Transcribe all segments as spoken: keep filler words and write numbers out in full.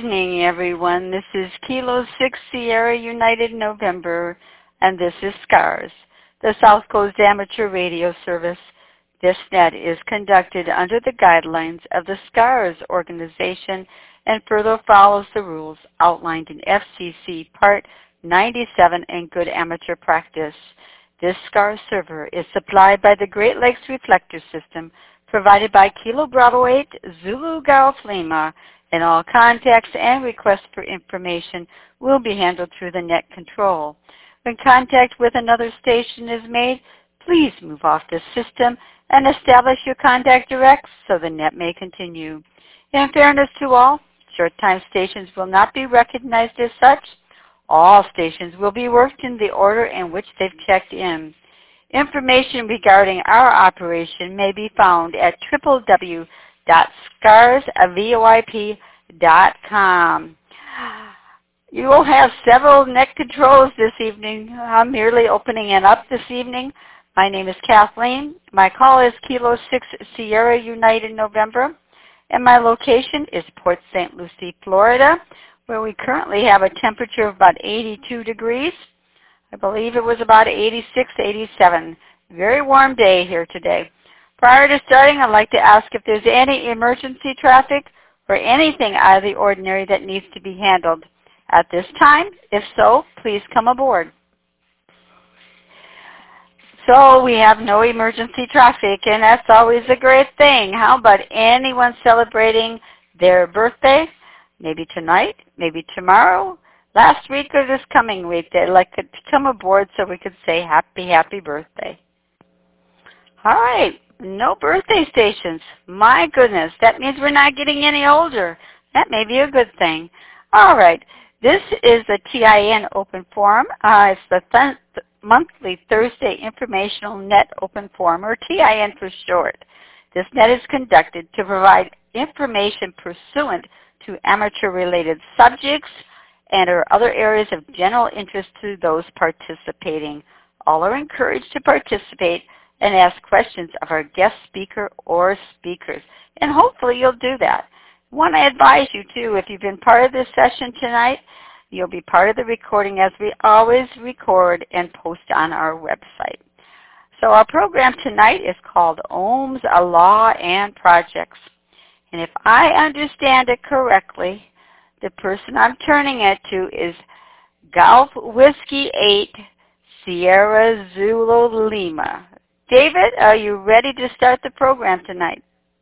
evening, everyone. This is Kilo six Sierra United November, and this is SCARS, the South Coast Amateur Radio Service. This net is conducted under the guidelines of the SCARS organization and further follows the rules outlined in F C C Part ninety-seven and Good Amateur Practice. This SCARS server is supplied by the Great Lakes Reflector System, provided by Kilo Bravo eight Zulu Golf Lima, and all contacts and requests for information will be handled through the net control. When contact with another station is made, please move off the system and establish your contact direct so the net may continue. In fairness to all, short-time stations will not be recognized as such. All stations will be worked in the order in which they've checked in. Information regarding our operation may be found at w w w dot scars voip dot com. You will have several net controls this evening. I'm merely opening it up this evening. My name is Kathleen. My call is Kilo six Sierra United November, and my location is Port Saint Lucie, Florida, where we currently have a temperature of about eighty-two degrees. I believe it was about eighty-six, eighty-seven. Very warm day here today. Prior to starting, I'd like to ask if there's any emergency traffic or anything out of the ordinary that needs to be handled at this time. If so, please come aboard. So we have no emergency traffic, and that's always a great thing. How about anyone celebrating their birthday? Maybe tonight, maybe tomorrow, last week, or this coming week. They'd like to come aboard so we could say happy, happy birthday. All right. No birthday stations. My goodness, that means we're not getting any older. That may be a good thing. All right. This is the T I N Open Forum. Uh, it's the th monthly Thursday Informational Net Open Forum, or T I N for short. This net is conducted to provide information pursuant to amateur-related subjects and or other areas of general interest to those participating. All are encouraged to participate and ask questions of our guest speaker or speakers. And hopefully you'll do that. I want to advise you, too, if you've been part of this session tonight, you'll be part of the recording as we always record and post on our website. So our program tonight is called Ohm's Law and Projects. And if I understand it correctly, the person I'm turning it to is Golf Whiskey eight Sierra Zulu Lima. David, are you ready to start the program tonight?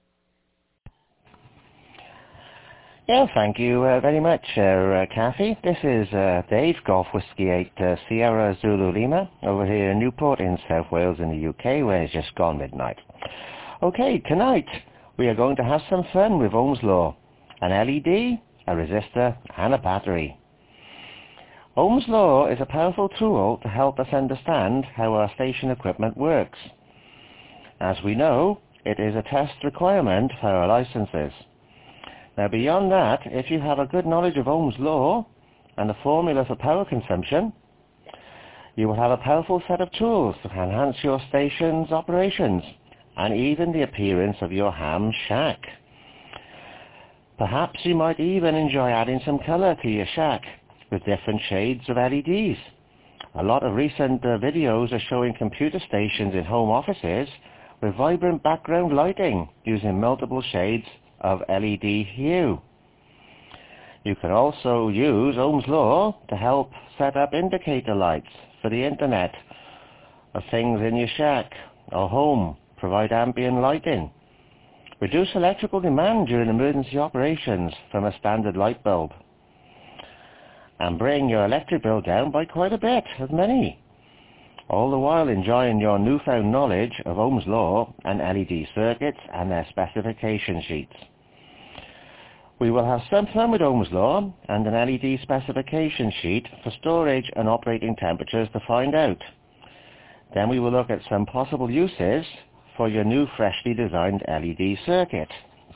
Yeah, thank you uh, very much, uh, uh, Kathy. This is uh, Dave, Golf Whiskey eight uh, Sierra Zulu Lima, over here in Newport in South Wales in the U K, where it's just gone midnight. Okay, tonight we are going to have some fun with Ohm's Law, an L E D, a resistor, and a battery. Ohm's Law is a powerful tool to help us understand how our station equipment works. As we know, it is a test requirement for our licenses. Now beyond that, if you have a good knowledge of Ohm's Law and the formula for power consumption, you will have a powerful set of tools to enhance your station's operations and even the appearance of your ham shack. Perhaps you might even enjoy adding some color to your shack with different shades of L E Ds. A lot of recent uh, videos are showing computer stations in home offices with vibrant background lighting using multiple shades of L E D hue. You can also use Ohm's Law to help set up indicator lights for the internet of things in your shack or home, provide ambient lighting, reduce electrical demand during emergency operations from a standard light bulb, and bring your electric bill down by quite a bit, as many. All the while enjoying your newfound knowledge of Ohm's Law and L E D circuits and their specification sheets. We will have some fun with Ohm's Law and an L E D specification sheet for storage and operating temperatures to find out. Then we will look at some possible uses for your new freshly designed L E D circuit.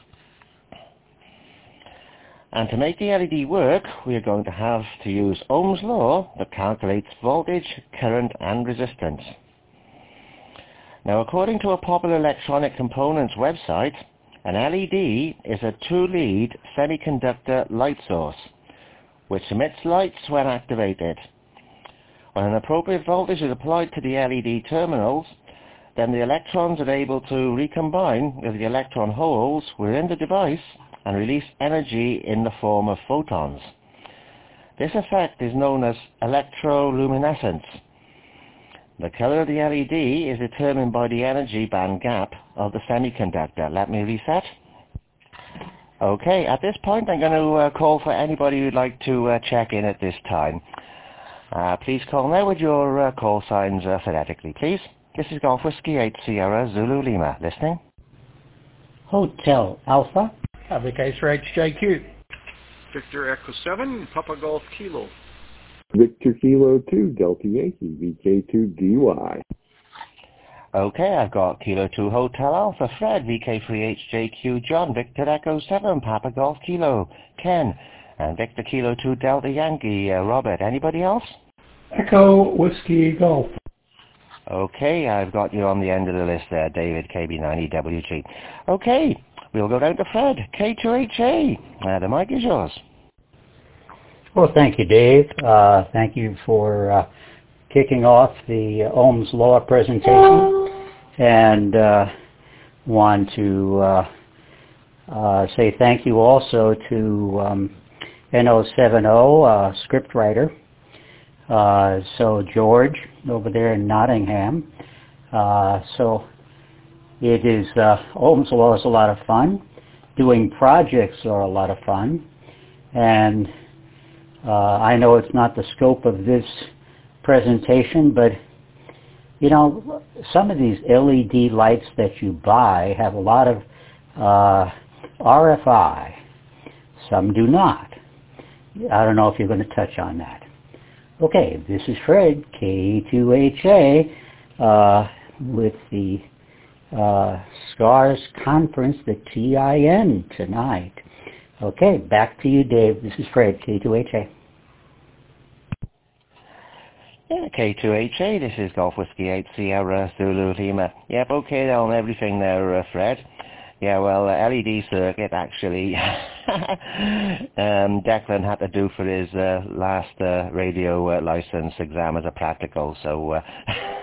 And to make the L E D work, we are going to have to use Ohm's Law that calculates voltage, current, and resistance. Now, according to a popular electronic components website, An L E D is a two-lead semiconductor light source, which emits lights when activated. When an appropriate voltage is applied to the L E D terminals, then the electrons are able to recombine with the electron holes within the device and release energy in the form of photons. This effect is known as electroluminescence. The color of the L E D is determined by the energy band gap of the semiconductor. Let me reset. Okay, at this point I'm going to uh, call for anybody who'd like to uh, check in at this time. Uh, please call now with your uh, call signs uh, phonetically, please. This is Golf Whiskey eight Sierra Zulu Lima. Listening. Hotel Alpha. V K three H J Q. Victor Echo seven, Papa Golf Kilo. Victor Kilo two, Delta Yankee, V K two D Y. Okay, I've got Kilo two Hotel Alpha, Fred, V K three H J Q, John, Victor Echo seven, Papa Golf Kilo, Ken, and Victor Kilo two Delta Yankee, uh, Robert. Anybody else? Echo Whiskey Golf. Okay, I've got you on the end of the list there, David, K B nine E W G. Okay, we'll go down to Fred, K two H A. Uh, the mic is yours. Well, thank you, Dave. Uh, thank you for uh, kicking off the uh, Ohm's Law presentation. And uh, want to uh, uh, say thank you also to um, N O seven O, uh, scriptwriter. Uh, so George over there in Nottingham. Uh, so it is, uh, Ohm's Law is a lot of fun. Doing projects are a lot of fun. And uh, I know it's not the scope of this presentation, but you know, some of these L E D lights that you buy have a lot of uh, R F I. Some do not. I don't know if you're going to touch on that. Okay, this is Fred, K two H A, uh, with the uh, SCARS conference, the T I N tonight. Okay, back to you, Dave. This is Fred, K two H A. Yeah, K two H A, this is Golf Whiskey eight Sierra Zulu Lima. Yep, okay on everything there, uh, Fred. Yeah, well, uh, L E D circuit, actually, um, Declan had to do for his uh, last uh, radio uh, license exam as a practical, so uh,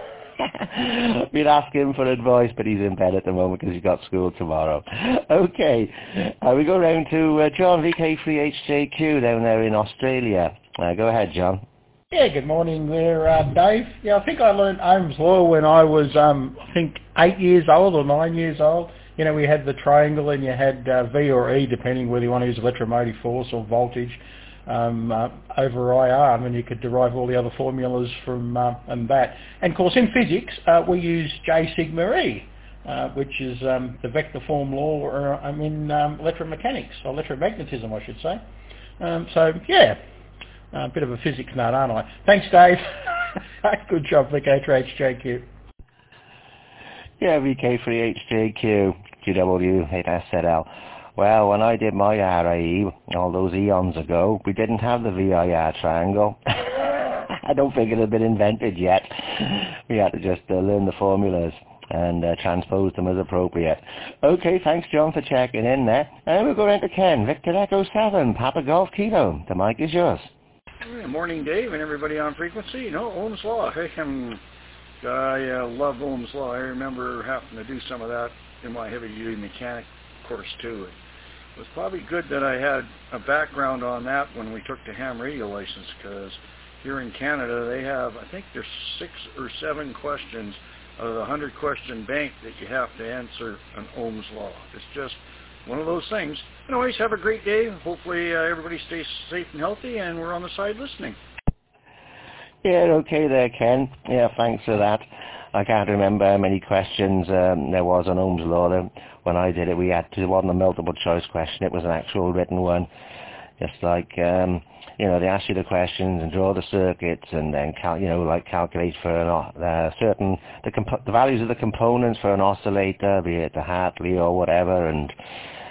we'd ask him for advice, but he's in bed at the moment because he's got school tomorrow. Okay, uh, we go round to uh, John, V K three H J Q, down there in Australia. Uh, go ahead, John. Yeah, good morning there, uh, Dave. Yeah, I think I learned Ohm's Law when I was, um, I think, eight years old or nine years old. You know, we had the triangle and you had uh, V or E, depending whether you want to use electromotive force or voltage, um, uh, over I R, and you could derive all the other formulas from uh, and that. And, of course, in physics, uh, we use J sigma E, uh, which is um, the vector form law, or I mean, um, electromechanics, or electromagnetism, I should say. Um, so, yeah, a uh, bit of a physics nut, aren't I? Thanks, Dave. Good job, V K three H J Q. Yeah, V K three H J Q, Q W eight S Z L. Well, when I did my R I E all those eons ago, we didn't have the V I R triangle. I don't think it had been invented yet. We had to just uh, learn the formulas and uh, transpose them as appropriate. Okay, thanks, John, for checking in there. And we'll go into Ken, Victor Echo seven, Papa Golf Kilo. The mic is yours. Good morning, Dave, and everybody on frequency. You know, Ohm's Law. Hey, I'm, I uh, love Ohm's Law. I remember having to do some of that in my heavy-duty mechanic course, too. It was probably good that I had a background on that when we took the ham radio license, because here in Canada they have, I think there's six or seven questions of the hundred-question bank that you have to answer on Ohm's Law. It's just one of those things. Anyways, have a great day. Hopefully uh, everybody stays safe and healthy, and we're on the side listening. Yeah, okay there, Ken. Yeah, thanks for that. I can't remember how many questions um, there was on Ohm's Law. When I did it, we had to, it wasn't a multiple choice question, it was an actual written one. Just like, um, you know, they ask you the questions and draw the circuits and then, cal- you know, like calculate for an, uh, certain, the, comp- the values of the components for an oscillator, be it the Hartley or whatever, and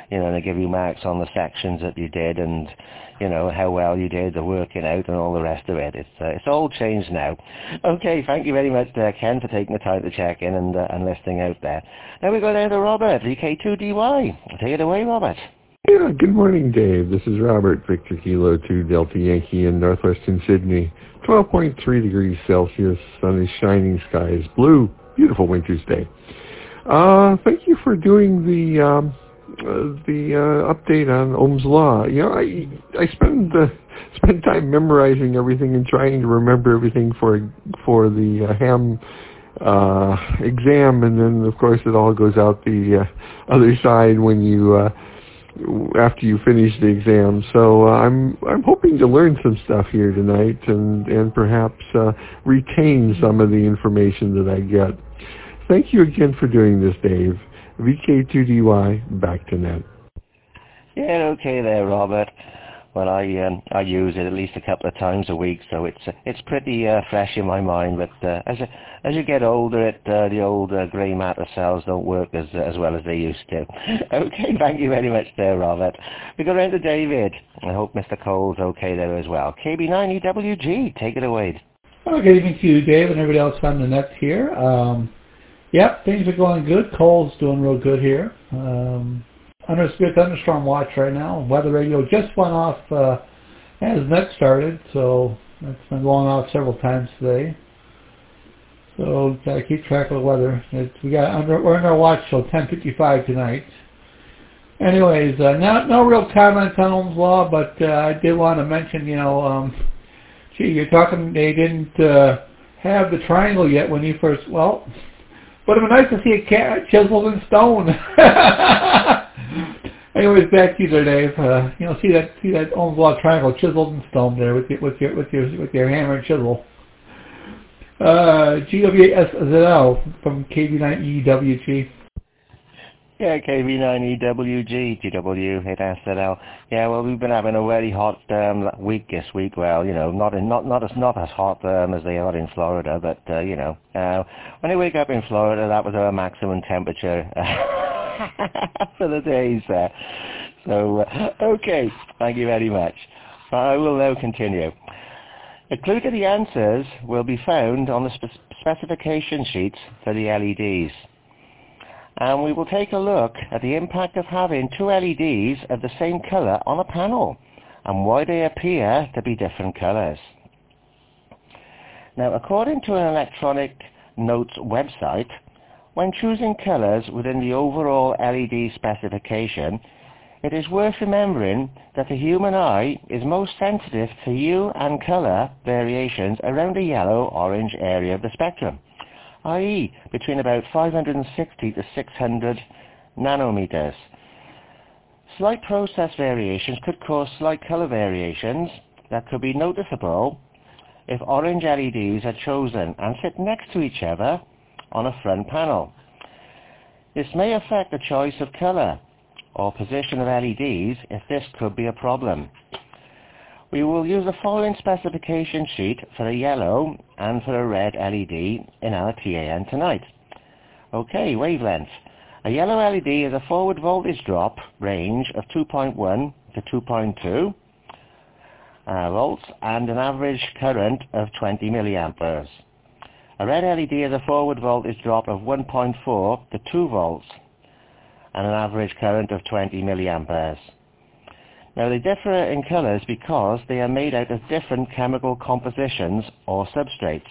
you know, they give you marks on the sections that you did and, you know, how well you did, the working out and all the rest of it. It's uh, it's all changed now. Okay, thank you very much, uh, Ken, for taking the time to check in and, uh, and listening out there. Now we go down to Robert, V K two D Y. Take it away, Robert. Yeah, good morning, Dave. This is Robert, Victor Kilo two Delta Yankee in northwestern Sydney. twelve point three degrees Celsius, sun is shining, sky is blue. Beautiful winter's day. Uh, thank you for doing the um, uh, the uh, update on Ohm's Law. You know, I I spend uh, spend time memorizing everything and trying to remember everything for for the uh, Ham uh, exam, and then of course it all goes out the uh, other side when you uh, after you finish the exam. So uh, I'm I'm hoping to learn some stuff here tonight and and perhaps uh, retain some of the information that I get. Thank you again for doing this, Dave. V K two D Y, back to net. Yeah, okay there, Robert. Well, I um, I use it at least a couple of times a week, so it's uh, it's pretty uh, fresh in my mind. But uh, as a, as you get older, it uh, the old uh, grey matter cells don't work as uh, as well as they used to. Okay, thank you very much there, Robert. We go round to David. I hope Mister Cole's okay there as well. K B nine E W G, take it away. Well, good evening to you, Dave, and everybody else on the net here. Um, Yep, things are going good. Cole's doing real good here. Um, under severe thunderstorm watch right now. Weather radio just went off uh, as net started, so it's been going off several times today. So gotta keep track of the weather. It's, we got under we're under watch till ten fifty-five tonight. Anyways, uh, not no real comments on Ohm's Law, but uh, I did want to mention, you know, um, gee, you're talking they didn't uh, have the triangle yet when you first well. But it would be nice to see a cat chiseled in stone. Anyways, back to you there, Dave. Uh, you know, see that see that Ohm's Law triangle chiseled in stone there with your with your with your with your hammer and chisel. Uh, G W S Z L from K B nine E W G. Yeah, K B nine E W G, G W hit S Z L. Yeah, well, we've been having a very hot um, week this week. Well, you know, not in, not not as not as hot um, as they are in Florida, but uh, you know, uh, when I wake up in Florida, that was our maximum temperature for the days there. So, uh, okay, thank you very much. I will now continue. A clue to the answers will be found on the spe- specification sheets for the L E Ds. And we will take a look at the impact of having two L E Ds of the same color on a panel and why they appear to be different colors. Now, according to an Electronic Notes website, when choosing colors within the overall L E D specification, it is worth remembering that the human eye is most sensitive to hue and color variations around the yellow-orange area of the spectrum, that is between about five hundred sixty to six hundred nanometers. Slight process variations could cause slight color variations that could be noticeable if orange L E Ds are chosen and sit next to each other on a front panel. This may affect the choice of color or position of L E Ds if this could be a problem. We will use the following specification sheet for a yellow and for a red L E D in our T A N tonight. Okay, wavelength. A yellow L E D has a forward voltage drop range of two point one to two point two uh, volts and an average current of twenty milliamperes. A red L E D has a forward voltage drop of one point four to two volts and an average current of twenty milliamperes. Now, they differ in colors because they are made out of different chemical compositions or substrates.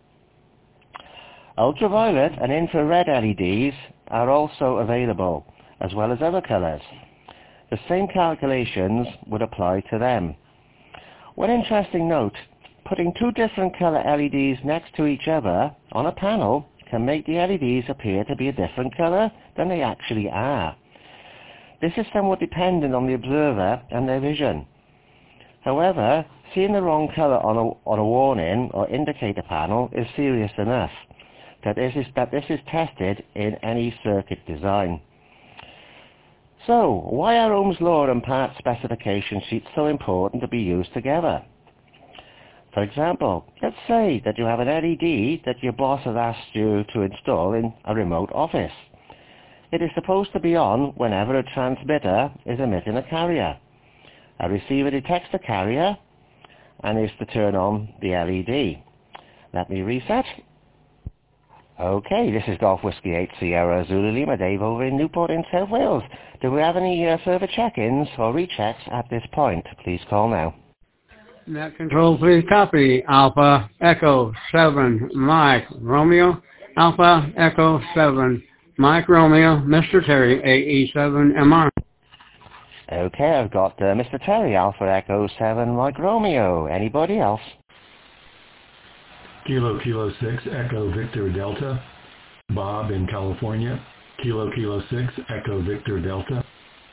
Ultraviolet and infrared L E Ds are also available, as well as other colors. The same calculations would apply to them. One interesting note, putting two different color L E Ds next to each other on a panel can make the L E Ds appear to be a different color than they actually are. This is somewhat dependent on the observer and their vision. However, seeing the wrong color on a, on a warning or indicator panel is serious enough that this is, that this is tested in any circuit design. So, why are Ohm's Law and part specification sheets so important to be used together? For example, let's say that you have an L E D that your boss has asked you to install in a remote office. It is supposed to be on whenever a transmitter is emitting a carrier. A receiver detects the carrier and is to turn on the L E D. Let me reset. Okay, this is Golf Whiskey eight Sierra Zulu Lima, Dave over in Newport in South Wales. Do we have any uh, further check-ins or rechecks at this point? Please call now. Net control, please copy. Alpha Echo seven Mike Romeo. Alpha Echo seven Mike Romeo, Mister Terry, A E seven M R. Okay, I've got uh, Mister Terry, Alpha Echo seven Mike Romeo. Anybody else? Kilo Kilo six Echo Victor Delta. Bob in California. Kilo Kilo six Echo Victor Delta.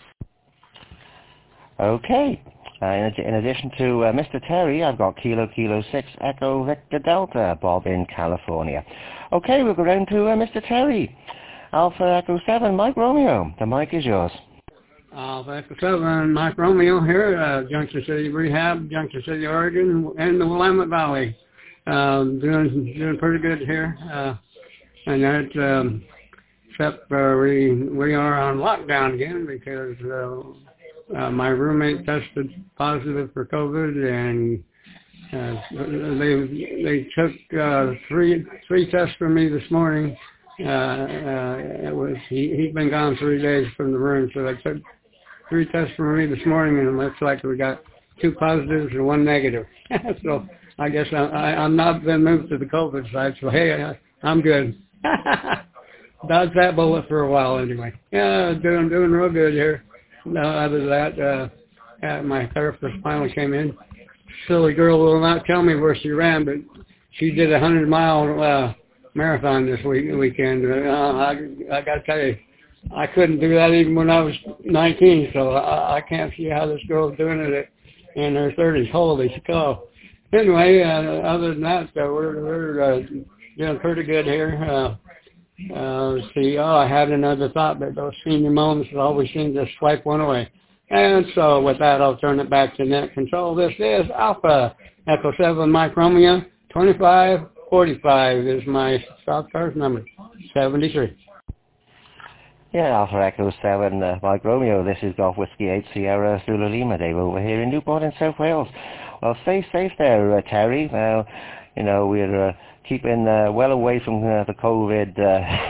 Okay. Uh, in, ad- in addition to uh, Mister Terry, I've got Kilo Kilo six Echo Victor Delta, Bob in California. Okay, we'll go round to uh, Mister Terry. Alpha Echo seven Mike Romeo. The mic is yours. Alpha Echo seven Mike Romeo here, uh, Junction City Rehab, Junction City, Oregon, and the Willamette Valley. Um, doing doing pretty good here, uh, and that um, except uh, we we are on lockdown again because uh, uh, my roommate tested positive for COVID, and uh, they they took uh, three three tests from me this morning. Uh, uh, it was he he'd been gone three days from the room, so they took three tests from me this morning, and it looks like we got two positives and one negative. So I guess I, I, I'm not been moved to the COVID side, so hey, I, I'm good. Dodged that bullet for a while anyway. Yeah, doing doing real good here. No, other than that, uh, uh, my therapist finally came in. Silly girl will not tell me where she ran, but she did a hundred mile uh, marathon this week weekend. Uh, I I got to tell you, I couldn't do that even when I was nineteen, so I, I can't see how this girl's doing it in her thirties. Holy cow. Anyway, uh, other than that, uh, we're, we're uh, doing pretty good here. Uh, uh, let's see, oh, I had another thought, but those senior moments always seem to swipe one away. And so with that, I'll turn it back to net control. This is Alpha Echo seven Mike Romeo. twenty-five forty-five is my stop card number, seventy-three. Yeah, Alpha Echo seven uh, Mike Romeo. This is Golf Whiskey eight Sierra Zulu Lima, Dave over here in Newport in South Wales. Well, stay safe there, uh, Terry. Now, you know, we're uh, keeping uh, well away from uh, the COVID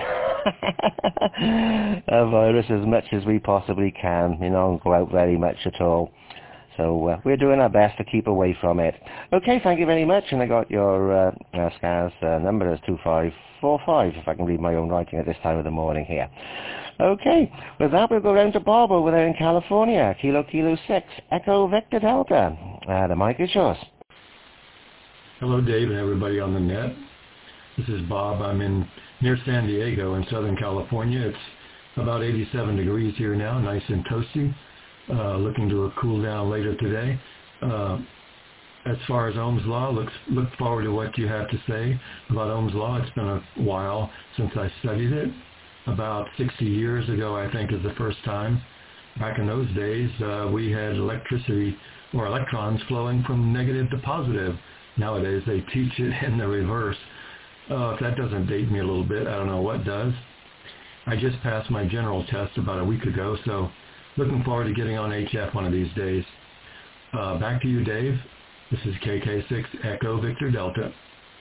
uh, uh, virus as much as we possibly can. You know, don't go out very much at all. So uh, we're doing our best to keep away from it. Okay, thank you very much. And I got your uh, uh, SCARS uh, number as two five four five, if I can read my own writing at this time of the morning here. Okay, with that we'll go round to Bob over there in California. Kilo Kilo six Echo Victor Delta. Uh, the mic is yours. Hello, Dave, and everybody on the net. This is Bob. I'm in near San Diego in Southern California. It's about eighty-seven degrees here now, nice and toasty. Uh, looking to a cool down later today. Uh, as far as Ohm's Law, looks, look forward to what you have to say about Ohm's Law. It's been a while since I studied it. About sixty years ago, I think, is the first time. Back in those days, uh, we had electricity or electrons flowing from negative to positive. Nowadays, they teach it in the reverse. Uh, if that doesn't date me a little bit, I don't know what does. I just passed my general test about a week ago, so looking forward to getting on H F one of these days. Uh, back to you, Dave. This is K K six Echo Victor Delta.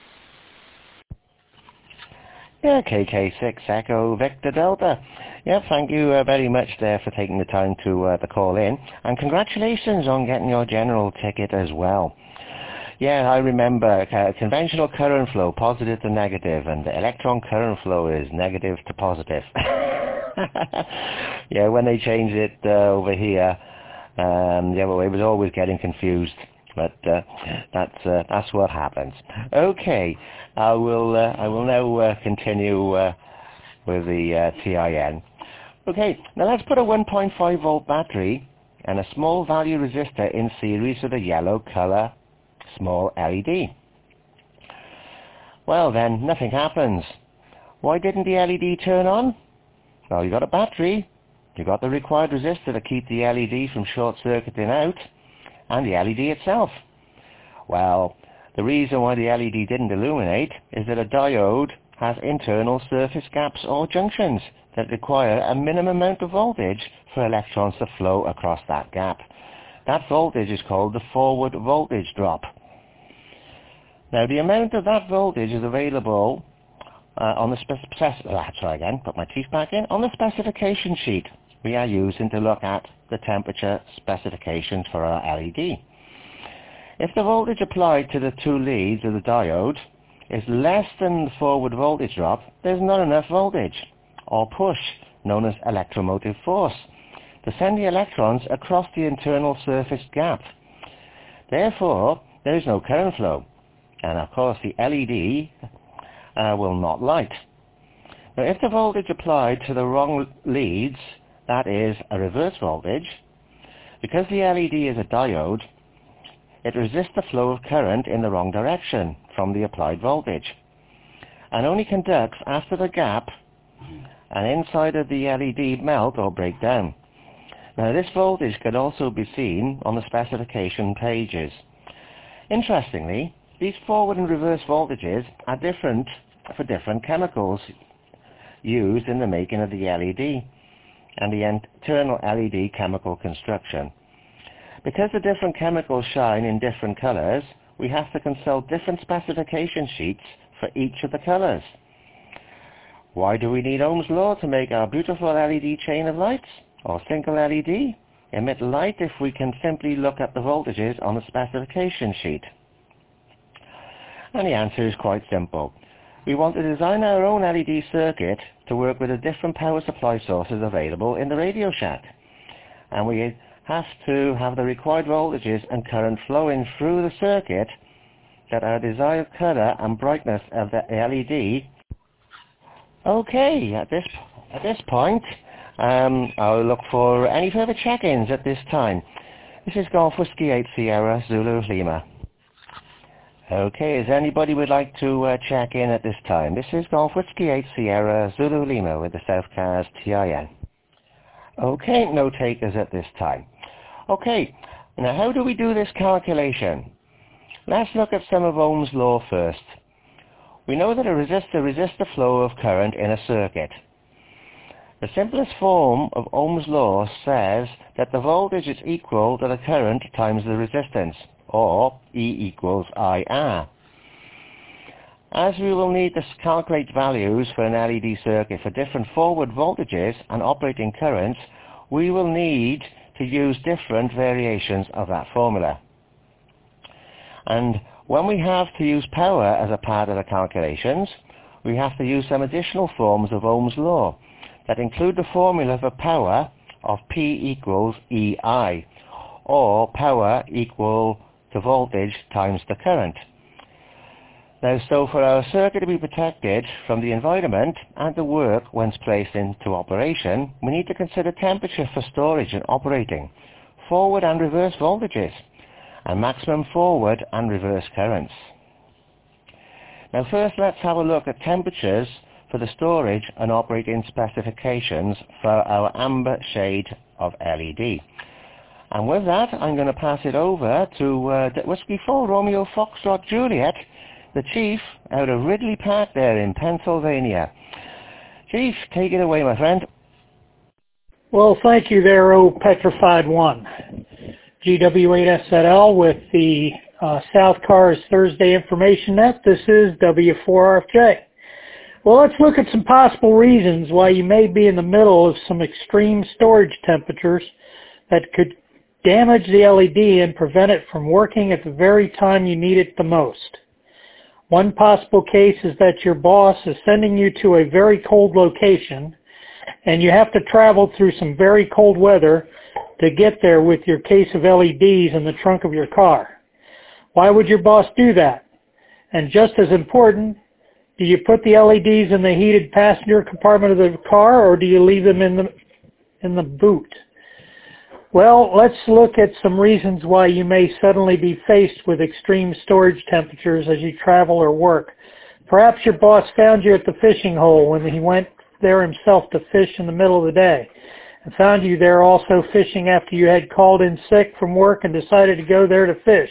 Yeah, K K six Echo Victor Delta. Yeah, thank you uh, very much there for taking the time to, uh, to call in. And congratulations on getting your general ticket as well. Yeah, I remember uh, conventional current flow, positive to negative, and the electron current flow is negative to positive. Yeah, when they changed it uh, over here, um, yeah, well, it was always getting confused. But uh, that's uh, that's what happens. Okay, I will uh, I will now uh, continue uh, with the uh, T I N. Okay, now let's put a one point five volt battery and a small value resistor in series with a yellow color small L E D. Well then, nothing happens. Why didn't the L E D turn on? Well, you got a battery, you got the required resistor to keep the L E D from short-circuiting out, and the L E D itself. Well, the reason why the L E D didn't illuminate is that a diode has internal surface gaps or junctions that require a minimum amount of voltage for electrons to flow across that gap. That voltage is called the forward voltage drop. Now the amount of that voltage is available uh, on the spec uh, sorry again, put my teeth back in, on the specification sheet we are using to look at the temperature specifications for our L E D. If the voltage applied to the two leads of the diode is less than the forward voltage drop, there's not enough voltage, or push, known as electromotive force, to send the electrons across the internal surface gap. Therefore, there is no current flow, and of course the L E D uh, will not light. Now, if the voltage applied to the wrong leads, that is a reverse voltage, because the L E D is a diode, it resists the flow of current in the wrong direction from the applied voltage, and only conducts after the gap and inside of the L E D melt or break down. Now this voltage can also be seen on the specification pages. Interestingly, these forward and reverse voltages are different for different chemicals used in the making of the L E D and the internal L E D chemical construction. Because the different chemicals shine in different colors, we have to consult different specification sheets for each of the colors. Why do we need Ohm's law to make our beautiful L E D chain of lights, or single L E D, emit light if we can simply look at the voltages on the specification sheet? And the answer is quite simple. We want to design our own L E D circuit to work with the different power supply sources available in the Radio Shack. And we have to have the required voltages and current flowing through the circuit that our desired color and brightness of the L E D. Okay, at this, at this point, um, I'll look for any further check-ins at this time. This is Golf Whiskey eight Sierra Zulu Lima. Okay, is anybody would like to uh, check in at this time? This is Golf Whiskey eight Sierra Zulu Lima with the South Cars T I N. Okay, no takers at this time. Okay, now how do we do this calculation? Let's look at some of Ohm's law first. We know that a resistor resists the flow of current in a circuit. The simplest form of Ohm's law says that the voltage is equal to the current times the resistance, or E equals I R. As we will need to calculate values for an L E D circuit for different forward voltages and operating currents, we will need to use different variations of that formula. And when we have to use power as a part of the calculations, we have to use some additional forms of Ohm's law that include the formula for power of P equals E I, or power equal to voltage times the current. Now, so for our circuit to be protected from the environment and to work once placed into operation, we need to consider temperature for storage and operating, forward and reverse voltages, and maximum forward and reverse currents. Now first let's have a look at temperatures for the storage and operating specifications for our amber shade of L E D. And with that, I'm going to pass it over to uh, Whiskey four Romeo Foxtrot Juliet, the Chief out of Ridley Park there in Pennsylvania. Chief, take it away, my friend. Well, thank you there, oh Petrified One. G W eight S Z L with the uh, South Cars Thursday Information Net. This is W four R F J. Well, let's look at some possible reasons why you may be in the middle of some extreme storage temperatures that could damage the L E D and prevent it from working at the very time you need it the most. One possible case is that your boss is sending you to a very cold location and you have to travel through some very cold weather to get there with your case of L E Ds in the trunk of your car. Why would your boss do that? And just as important, do you put the L E Ds in the heated passenger compartment of the car, or do you leave them in the in the boot? Well, let's look at some reasons why you may suddenly be faced with extreme storage temperatures as you travel or work. Perhaps your boss found you at the fishing hole when he went there himself to fish in the middle of the day, and found you there also fishing after you had called in sick from work and decided to go there to fish.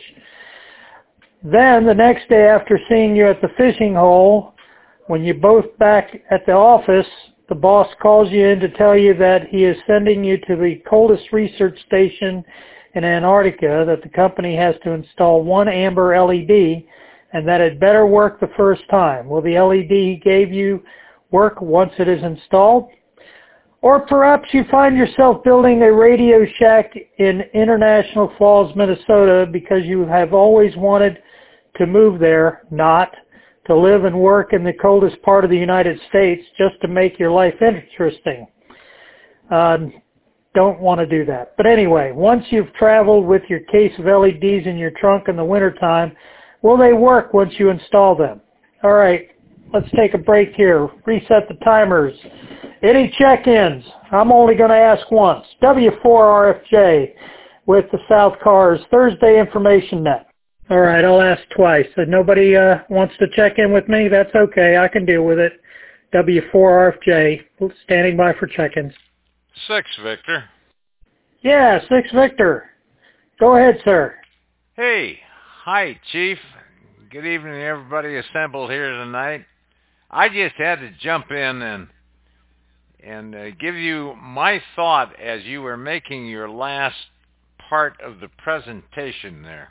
Then, the next day after seeing you at the fishing hole, when you're both back at the office, the boss calls you in to tell you that he is sending you to the coldest research station in Antarctica, that the company has to install one amber L E D, and that it better work the first time. Will the L E D he gave you work once it is installed? Or perhaps you find yourself building a Radio Shack in International Falls, Minnesota, because you have always wanted to move there, not to live and work in the coldest part of the United States, just to make your life interesting. Um, don't want to do that. But anyway, once you've traveled with your case of L E Ds in your trunk in the wintertime, will they work once you install them? All right, let's take a break here. Reset the timers. Any check-ins? I'm only going to ask once. W four R F J with the South Cars Thursday Information Net. All right, I'll ask twice. If nobody uh, wants to check in with me, that's okay. I can deal with it. W four R F J, standing by for check-ins. Six, Victor. Yeah, six, Victor. Go ahead, sir. Hey, hi, Chief. Good evening, everybody assembled here tonight. I just had to jump in and and uh, give you my thought as you were making your last part of the presentation there.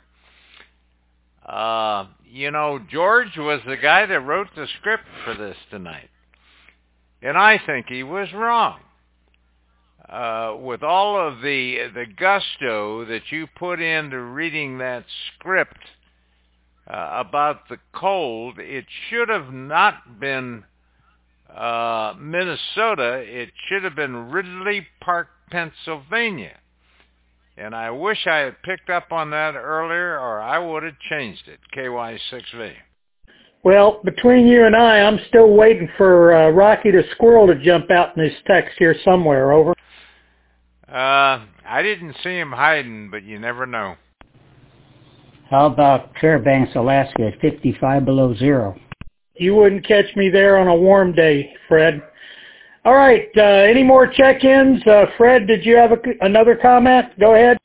Uh, you know, George was the guy that wrote the script for this tonight. And I think he was wrong. Uh, with all of the the gusto that you put into reading that script uh, about the cold, it should have not been uh, Minnesota. It should have been Ridley Park, Pennsylvania. And I wish I had picked up on that earlier, or I would have changed it, K Y six V. Well, between you and I, I'm still waiting for uh, Rocky the Squirrel to jump out in his text here somewhere, over. Uh, I didn't see him hiding, but you never know. How about Fairbanks, Alaska at fifty-five below zero? You wouldn't catch me there on a warm day, Fred. All right, uh, any more check-ins? Uh, Fred, did you have a, another comment? Go ahead.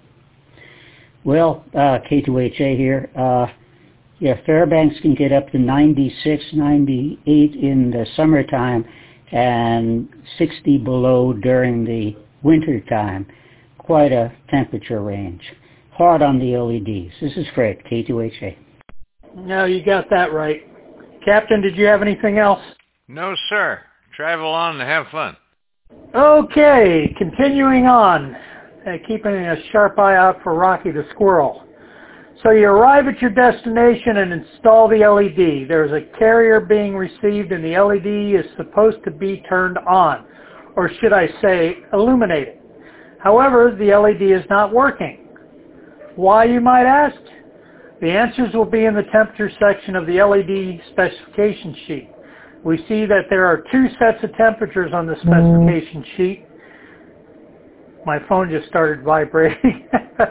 Well, uh, K two H A here. Uh, yeah, Fairbanks can get up to ninety-six, ninety-eight in the summertime and sixty below during the winter time. Quite a temperature range. Hard on the L E Ds. This is Fred, K two H A. No, you got that right. Captain, did you have anything else? No, sir. Travel on and have fun. Okay, continuing on. Uh, keeping a sharp eye out for Rocky the Squirrel. So you arrive at your destination and install the L E D. There's a carrier being received and the L E D is supposed to be turned on, or should I say illuminated. However, the L E D is not working. Why, you might ask? The answers will be in the temperature section of the L E D specification sheet. We see that there are two sets of temperatures on the specification sheet. My phone just started vibrating.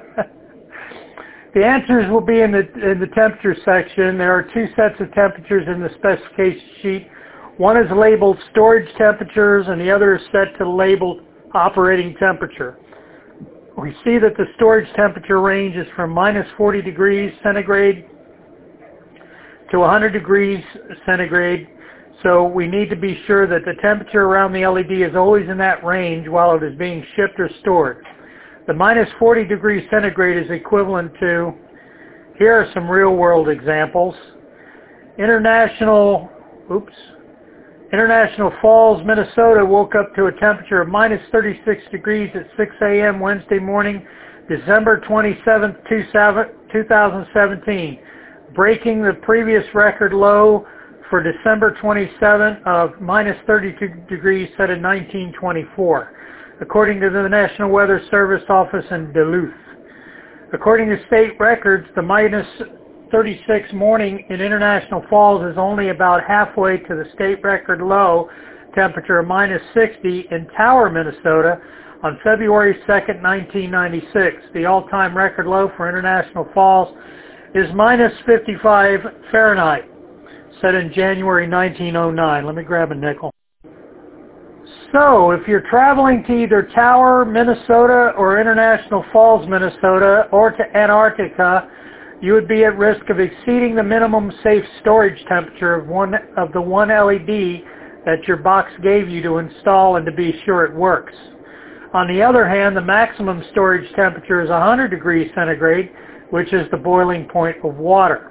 The answers will be in the, in the temperature section. There are two sets of temperatures in the specification sheet. One is labeled storage temperatures and the other is set to labeled operating temperature. We see that the storage temperature range is from minus forty degrees centigrade to one hundred degrees centigrade. So we need to be sure that the temperature around the L E D is always in that range while it is being shipped or stored. The minus forty degrees centigrade is equivalent to, here are some real-world examples. International, oops, International Falls, Minnesota woke up to a temperature of minus thirty-six degrees at six A M Wednesday morning, December twenty-seventh, two thousand seventeen, breaking the previous record low for December twenty-seventh of minus thirty-two degrees set in nineteen twenty-four, according to the National Weather Service office in Duluth. According to state records, the minus thirty-six morning in International Falls is only about halfway to the state record low temperature of minus sixty in Tower, Minnesota on February second, nineteen ninety-six. The all-time record low for International Falls is minus fifty-five Fahrenheit, set in January nineteen oh nine. Let me grab a nickel. So, if you're traveling to either Tower, Minnesota, or International Falls, Minnesota, or to Antarctica, you would be at risk of exceeding the minimum safe storage temperature of one of the one L E D that your box gave you to install and to be sure it works. On the other hand, the maximum storage temperature is one hundred degrees centigrade, which is the boiling point of water.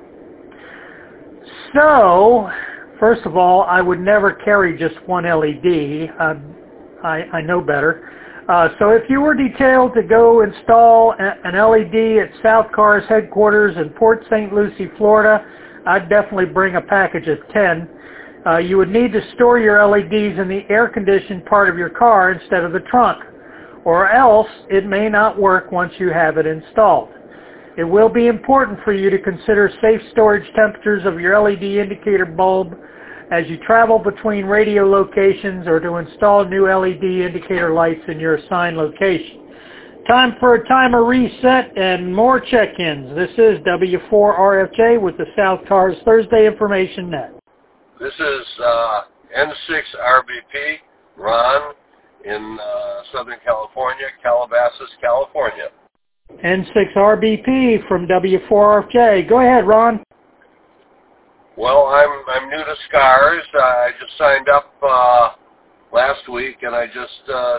So, first of all, I would never carry just one L E D. Uh, I, I know better. Uh, so if you were detailed to go install a, an L E D at South Cars headquarters in Port Saint Lucie, Florida, I'd definitely bring a package of ten. Uh, you would need to store your L E Ds in the air-conditioned part of your car instead of the trunk, or else it may not work once you have it installed. It will be important for you to consider safe storage temperatures of your L E D indicator bulb as you travel between radio locations or to install new L E D indicator lights in your assigned location. Time for a timer reset and more check-ins. This is W four R F J with the South Cars Thursday Information Net. This is uh, N six R B P, Ron, in uh, Southern California, Calabasas, California. N six R B P from W four R F J. Go ahead, Ron. Well, I'm I'm new to SCARS. Uh, I just signed up uh, last week, and I just uh,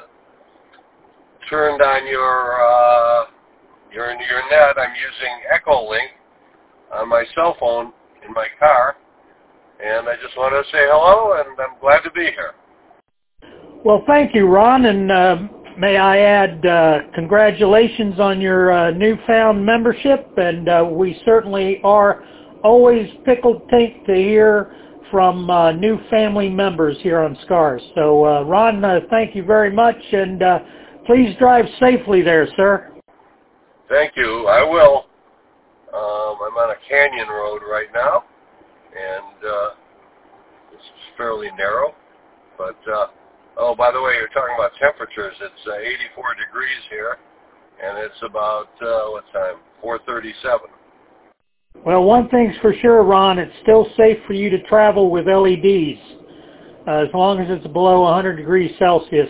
turned on your uh, your your net. I'm using Echolink on my cell phone in my car, and I just want to say hello, and I'm glad to be here. Well, thank you, Ron, and uh, may I add uh, congratulations on your uh, newfound membership, and uh, we certainly are always pickled pink to hear from uh, new family members here on SCARS. So, uh, Ron, uh, thank you very much, and uh, please drive safely there, sir. Thank you. I will. Um, I'm on a canyon road right now, and uh, it's fairly narrow. But, uh, oh, by the way, you're talking about temperatures. It's uh, eighty-four degrees here, and it's about, uh, what time? four thirty-seven. Well, one thing's for sure, Ron, it's still safe for you to travel with L E Ds, uh, as long as it's below one hundred degrees Celsius.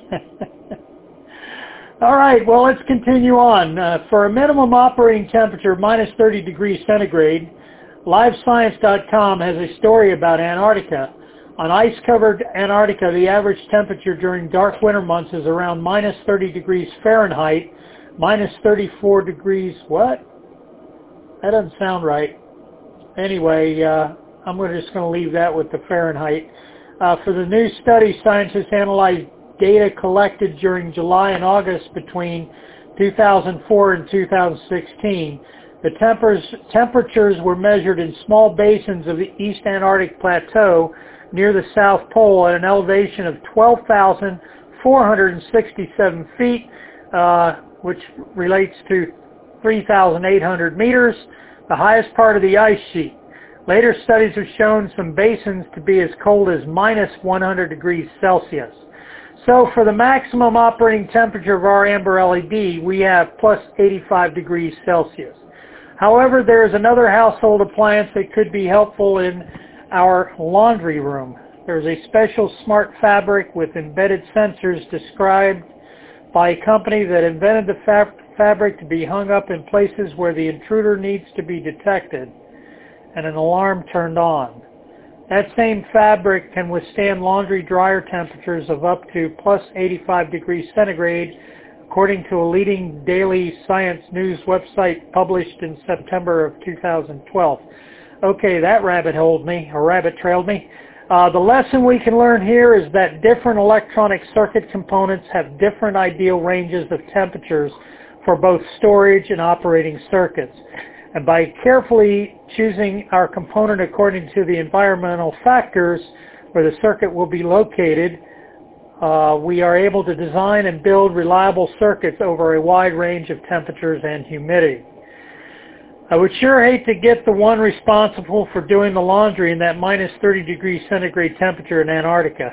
All right, well, let's continue on. Uh, for a minimum operating temperature of minus thirty degrees centigrade, live science dot com has a story about Antarctica. On ice-covered Antarctica, the average temperature during dark winter months is around minus thirty degrees Fahrenheit, minus thirty-four degrees, what? That doesn't sound right. Anyway, uh, I'm just going to leave that with the Fahrenheit. Uh, for the new study, scientists analyzed data collected during July and August between two thousand four and two thousand sixteen. The tempers, temperatures were measured in small basins of the East Antarctic Plateau near the South Pole at an elevation of twelve thousand four hundred sixty-seven feet, uh, which relates to three thousand eight hundred meters, the highest part of the ice sheet. Later studies have shown some basins to be as cold as minus one hundred degrees Celsius. So for the maximum operating temperature of our amber L E D, we have plus eighty-five degrees Celsius. However, there is another household appliance that could be helpful in our laundry room. There's a special smart fabric with embedded sensors described by a company that invented the fab fabric to be hung up in places where the intruder needs to be detected and an alarm turned on. That same fabric can withstand laundry dryer temperatures of up to plus eighty-five degrees centigrade, according to a leading daily science news website published in September of two thousand twelve. Okay, that rabbit holed me, or rabbit trailed me. Uh, the lesson we can learn here is that different electronic circuit components have different ideal ranges of temperatures for both storage and operating circuits. And by carefully choosing our component according to the environmental factors where the circuit will be located, uh, we are able to design and build reliable circuits over a wide range of temperatures and humidity. I would sure hate to get the one responsible for doing the laundry in that minus thirty degrees centigrade temperature in Antarctica.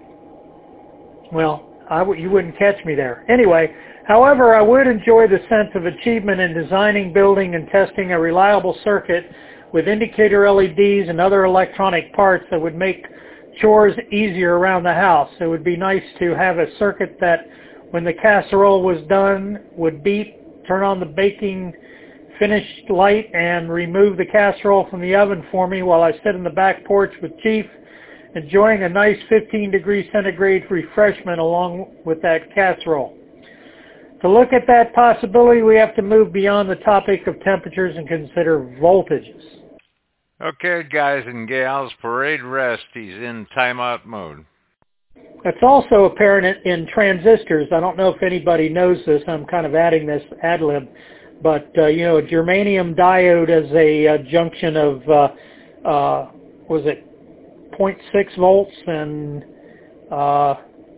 Well, I w you wouldn't catch me there. Anyway, however, I would enjoy the sense of achievement in designing, building, and testing a reliable circuit with indicator L E Ds and other electronic parts that would make chores easier around the house. It would be nice to have a circuit that, when the casserole was done, would beep, turn on the baking finished light, and remove the casserole from the oven for me while I sit in the back porch with Chief enjoying a nice fifteen degrees centigrade refreshment along with that casserole. To look at that possibility, we have to move beyond the topic of temperatures and consider voltages. Okay, guys and gals, parade rest. He's in timeout mode. It's also apparent in transistors. I don't know if anybody knows this. I'm kind of adding this ad lib. But, uh, you know, a germanium diode is a uh, junction of, uh, uh, was it zero point six volts and, uh,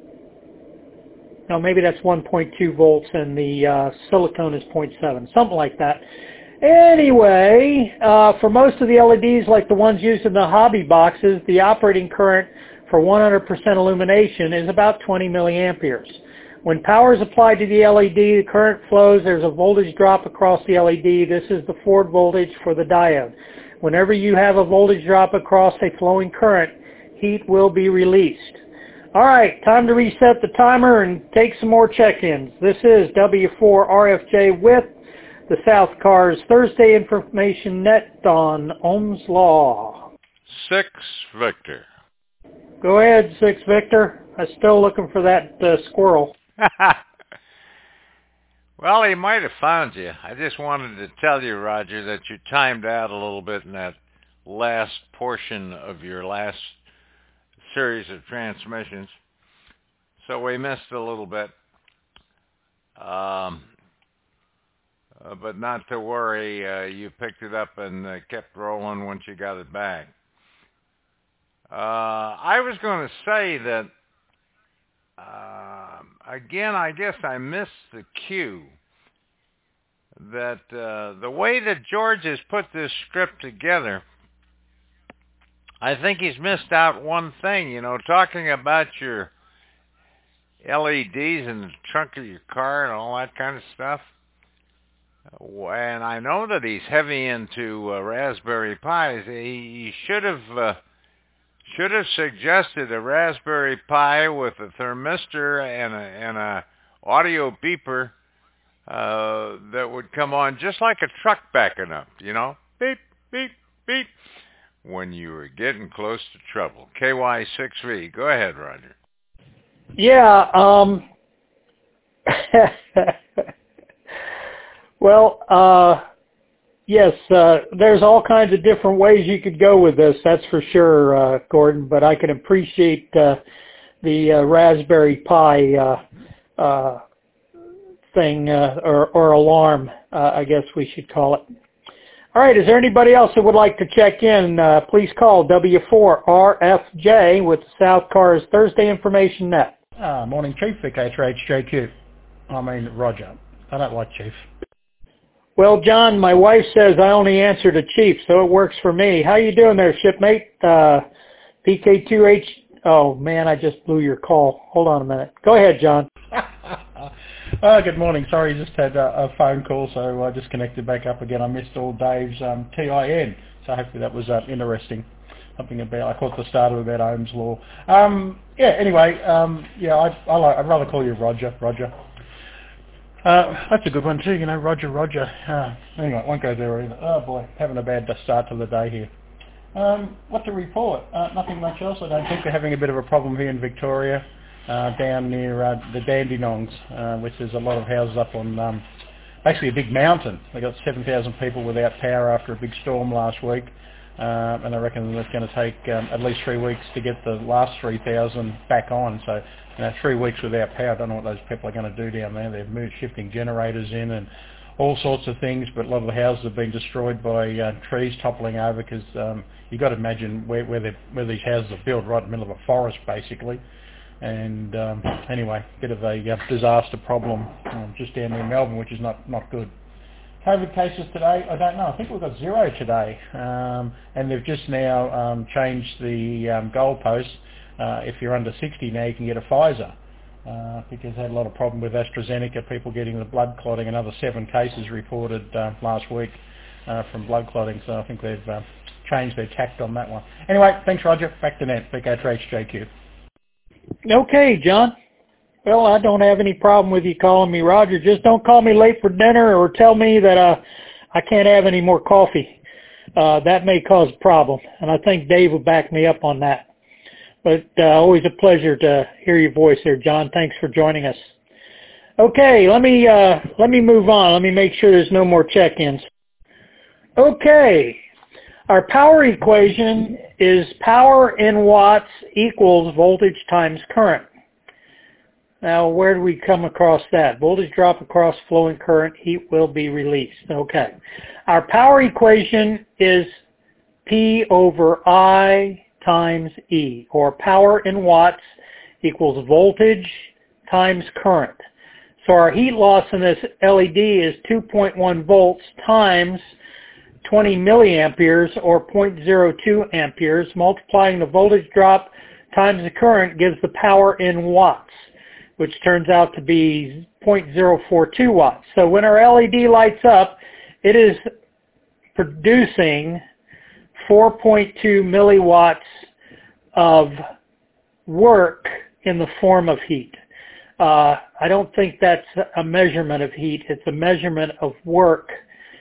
no, maybe that's one point two volts and the uh, silicone is zero point seven, something like that. Anyway, uh, for most of the L E Ds, like the ones used in the hobby boxes, the operating current for one hundred percent illumination is about twenty milliamperes. When power is applied to the L E D, the current flows, there's a voltage drop across the L E D. This is the forward voltage for the diode. Whenever you have a voltage drop across a flowing current, heat will be released. All right, time to reset the timer and take some more check-ins. This is W four R F J with the South Cars Thursday Information Net on Ohm's Law. Six, Victor. Go ahead, Six, Victor. I'm still looking for that uh, squirrel. Well, he might have found you. I just wanted to tell you, Roger, that you timed out a little bit in that last portion of your last series of transmissions. So we missed a little bit. Um... Uh, but not to worry, uh, you picked it up and uh, kept rolling once you got it back. Uh, I was going to say that, uh, again, I guess I missed the cue that uh, the way that George has put this script together, I think he's missed out one thing, you know, talking about your L E Ds in the trunk of your car and all that kind of stuff. And I know that he's heavy into uh, Raspberry Pis. He, he should have uh, should have suggested a Raspberry Pi with a thermistor and a, and a audio beeper uh, that would come on just like a truck backing up, you know, beep, beep, beep, when you were getting close to trouble. K Y six V. Go ahead, Roger. Yeah. Um. Well, uh, yes, uh, there's all kinds of different ways you could go with this, that's for sure, uh, Gordon, but I can appreciate uh, the uh, Raspberry Pi uh, uh, thing, uh, or, or alarm, uh, I guess we should call it. All right, is there anybody else that would like to check in? Uh, please call W four R F J with the South Cars Thursday Information Net. Ah, morning, Chief, V K three H J Q. I mean, Roger. I don't like Chief. Well, John, my wife says I only answer to Chief, so it works for me. How you doing there, shipmate? Uh, P K two H... Oh, man, I just blew your call. Hold on a minute. Go ahead, John. Oh, good morning. Sorry, just had a, a phone call, so I just connected back up again. I missed all Dave's um, T I N, so hopefully that was uh, interesting. Something about, I caught the start of about Ohm's Law. Um, yeah, anyway, um, yeah, I, I like, I'd rather call you Roger, Roger. Uh, that's a good one too, you know, Roger, Roger. Uh, anyway, won't go there either. Oh boy, having a bad start to the day here. Um, what to report? Uh, nothing much else. I don't think we're having a bit of a problem here in Victoria, uh, down near uh, the Dandenongs, uh, which is a lot of houses up on um, basically a big mountain. They got seven thousand people without power after a big storm last week, uh, and I reckon it's going to take um, at least three weeks to get the last three thousand back on. So, you know, three weeks without power, I don't know what those people are going to do down there. They've moved shifting generators in and all sorts of things, but a lot of the houses have been destroyed by uh, trees toppling over because um, you've got to imagine where, where, where these houses are built, right in the middle of a forest, basically. And um, anyway, a bit of a uh, disaster problem um, just down near Melbourne, which is not, not good. COVID cases today, I don't know. I think we've got zero today. Um, and they've just now um, changed the um, goalposts. Uh, if you're under sixty now, you can get a Pfizer. Uh, because they had a lot of problem with AstraZeneca, people getting the blood clotting. Another seven cases reported uh, last week uh, from blood clotting, so I think they've uh, changed their tact on that one. Anyway, thanks, Roger. Back to net, V K three H J Q. Okay, John. Well, I don't have any problem with you calling me Roger. Just don't call me late for dinner or tell me that uh, I can't have any more coffee. Uh, that may cause a problem, and I think Dave will back me up on that. But uh, always a pleasure to hear your voice there, John. Thanks for joining us. Okay, let me uh, let me move on. Let me make sure there's no more check-ins. Okay, our power equation is power in watts equals voltage times current. Now, where do we come across that? Voltage drop across flowing current, heat will be released. Okay. Our power equation is P over I times E, or power in watts equals voltage times current. So our heat loss in this L E D is two point one volts times twenty milliamperes, or zero point zero two amperes. Multiplying the voltage drop times the current gives the power in watts, which turns out to be zero point zero four two watts. So when our L E D lights up, it is producing four point two milliwatts of work in the form of heat. Uh, I don't think that's a measurement of heat. It's a measurement of work,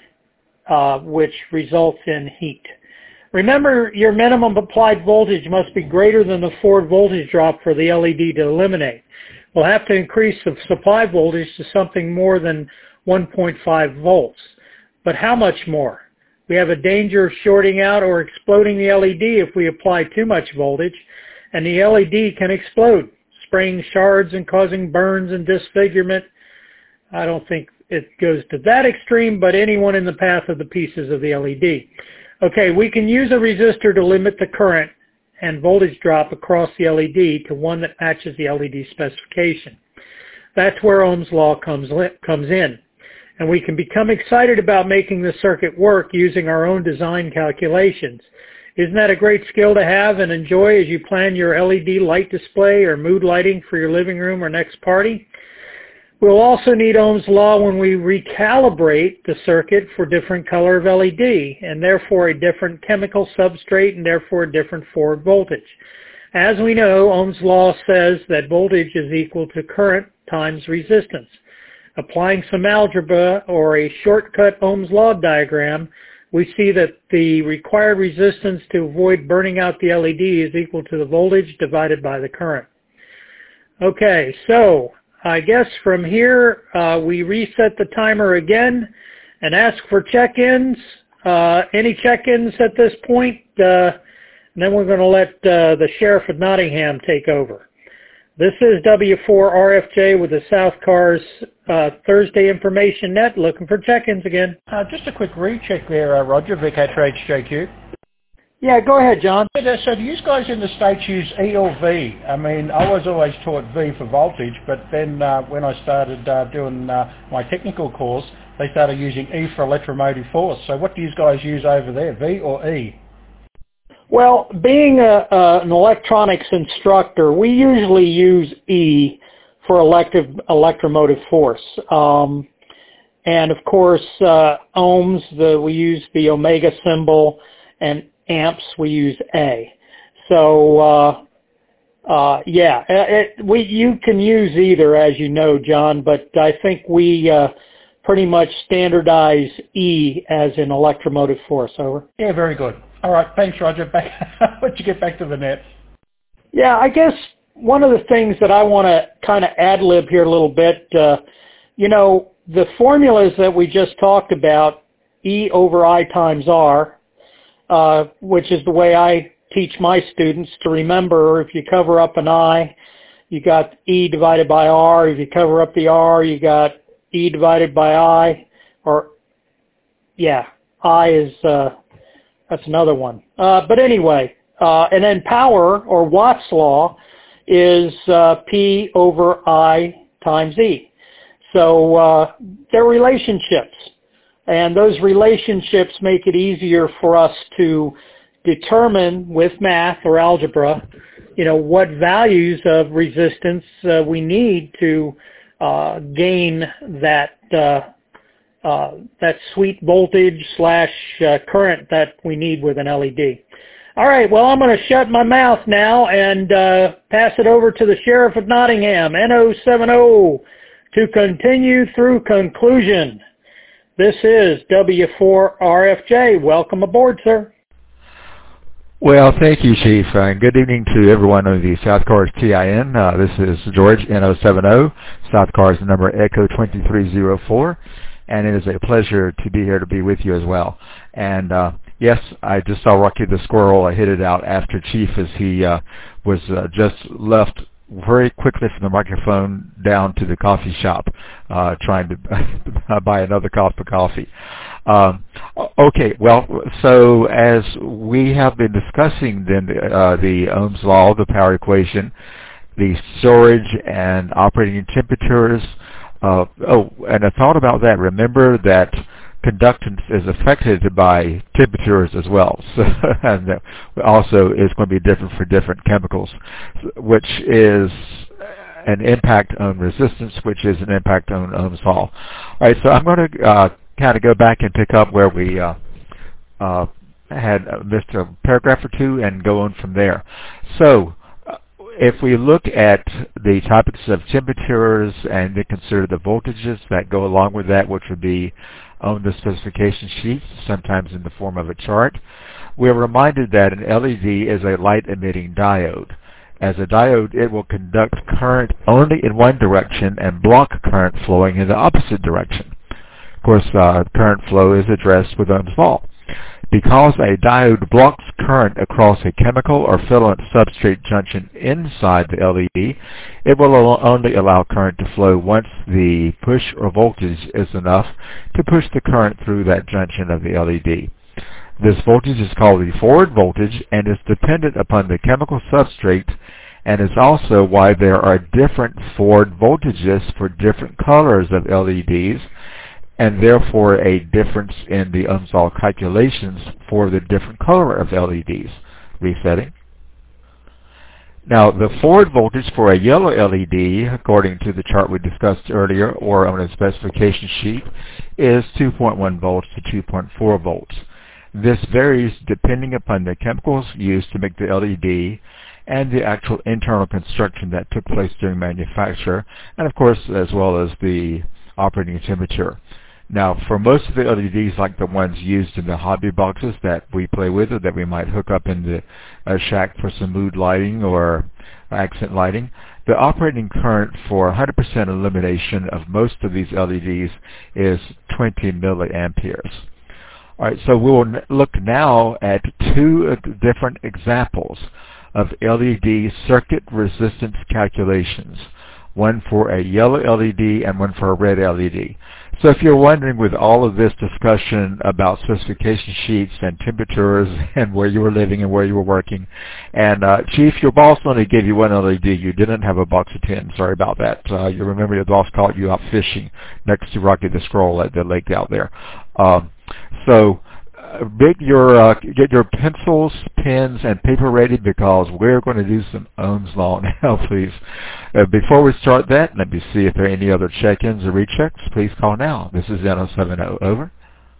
uh, which results in heat. Remember, your minimum applied voltage must be greater than the forward voltage drop for the L E D to illuminate. We'll have to increase the supply voltage to something more than one point five volts. But how much more? We have a danger of shorting out or exploding the L E D if we apply too much voltage, and the L E D can explode, spraying shards and causing burns and disfigurement. I don't think it goes to that extreme, but anyone in the path of the pieces of the L E D. Okay, we can use a resistor to limit the current and voltage drop across the L E D to one that matches the L E D specification. That's where Ohm's law comes, comes in. And we can become excited about making the circuit work using our own design calculations. Isn't that a great skill to have and enjoy as you plan your L E D light display or mood lighting for your living room or next party? We'll also need Ohm's law when we recalibrate the circuit for different color of L E D, and therefore a different chemical substrate and therefore a different forward voltage. As we know, Ohm's law says that voltage is equal to current times resistance. Applying some algebra or a shortcut Ohm's law diagram, we see that the required resistance to avoid burning out the L E D is equal to the voltage divided by the current. Okay, so I guess from here uh, we reset the timer again and ask for check-ins. Uh, any check-ins at this point? Uh, and then we're going to let uh, the Sheriff of Nottingham take over. This is W four R F J with the South Cars uh, Thursday Information Net, looking for check-ins again. Uh, just a quick recheck there, uh, Roger, Vic Hatcher H J Q. Yeah, go ahead, John. So do you guys in the States use E or V? I mean, I was always taught V for voltage, but then uh, when I started uh, doing uh, my technical course, they started using E for electromotive force. So what do you guys use over there, V or E? Well, being a, uh, an electronics instructor, we usually use E for elective electromotive force. Um, and of course, uh, ohms, the, we use the omega symbol, and amps, we use A. So, uh, uh, yeah, it, we, you can use either, as you know, John, but I think we uh, pretty much standardize E as in electromotive force. Over. Yeah, very good. All right, thanks, Roger. Back, let you get back to the net. Yeah, I guess one of the things that I want to kind of ad-lib here a little bit, uh, you know, the formulas that we just talked about, E over I times R, uh, which is the way I teach my students to remember. If you cover up an I, you got E divided by R. If you cover up the R, you got E divided by I, or, yeah, I is... Uh, That's another one. Uh, but anyway, uh, and then power, or Watt's law, is uh, P over I times E. So uh, they're relationships. And those relationships make it easier for us to determine with math or algebra, you know, what values of resistance uh, we need to uh, gain that uh Uh, that sweet voltage slash uh, current that we need with an L E D. All right, well, I'm going to shut my mouth now and uh, pass it over to the Sheriff of Nottingham, N O seven zero, to continue through conclusion. This is W four R F J. Welcome aboard, sir. Well, thank you, Chief, uh, and good evening to everyone on the South Cars T I N. Uh, this is George, N zero seven zero, South Cars number Echo two three zero four, and it is a pleasure to be here to be with you as well. And uh, yes, I just saw Rocky the Squirrel. I hit it out after Chief as he uh, was uh, just left very quickly from the microphone down to the coffee shop, uh, trying to buy another cup of coffee. Um, okay, well, so as we have been discussing then uh, the Ohm's law, the power equation, the storage and operating temperatures. Uh, oh, and a thought about that. Remember that conductance is affected by temperatures as well. So, and that also is going to be different for different chemicals, which is an impact on resistance, which is an impact on Ohm's law. All right, so I'm going to uh, kind of go back and pick up where we uh, uh, had missed a paragraph or two and go on from there. So if we look at the topics of temperatures and then consider the voltages that go along with that, which would be on the specification sheets, sometimes in the form of a chart, we're reminded that an L E D is a light-emitting diode. As a diode, it will conduct current only in one direction and block current flowing in the opposite direction. Of course, uh, current flow is addressed with Ohm's law. Because a diode blocks current across a chemical or filament substrate junction inside the L E D, it will only allow current to flow once the push or voltage is enough to push the current through that junction of the L E D. This voltage is called the forward voltage and is dependent upon the chemical substrate, and is also why there are different forward voltages for different colors of L E Ds, and therefore a difference in the Ohm's law calculations for the different color of L E Ds. Resetting. Now, the forward voltage for a yellow L E D, according to the chart we discussed earlier, or on a specification sheet, is two point one volts to two point four volts. This varies depending upon the chemicals used to make the L E D and the actual internal construction that took place during manufacture, and of course, as well as the operating temperature. Now, for most of the L E Ds, like the ones used in the hobby boxes that we play with or that we might hook up in the uh, shack for some mood lighting or accent lighting, the operating current for one hundred percent illumination of most of these L E Ds is twenty milliamperes. All right, so we will look now at two different examples of L E D circuit resistance calculations, one for a yellow L E D and one for a red L E D. So if you're wondering, with all of this discussion about specification sheets and temperatures and where you were living and where you were working, and uh, Chief, your boss only gave you one L E D. You didn't have a box of ten. Sorry about that. Uh, you remember your boss caught you out fishing next to Rocky the Squirrel at the lake out there. Um, so uh, get your uh, get your pencils, pens, and paper ready, because we're going to do some Ohm's law now, please. Uh, before we start that, let me see if there are any other check-ins or rechecks. Please call now. This is N zero seven zero. Over.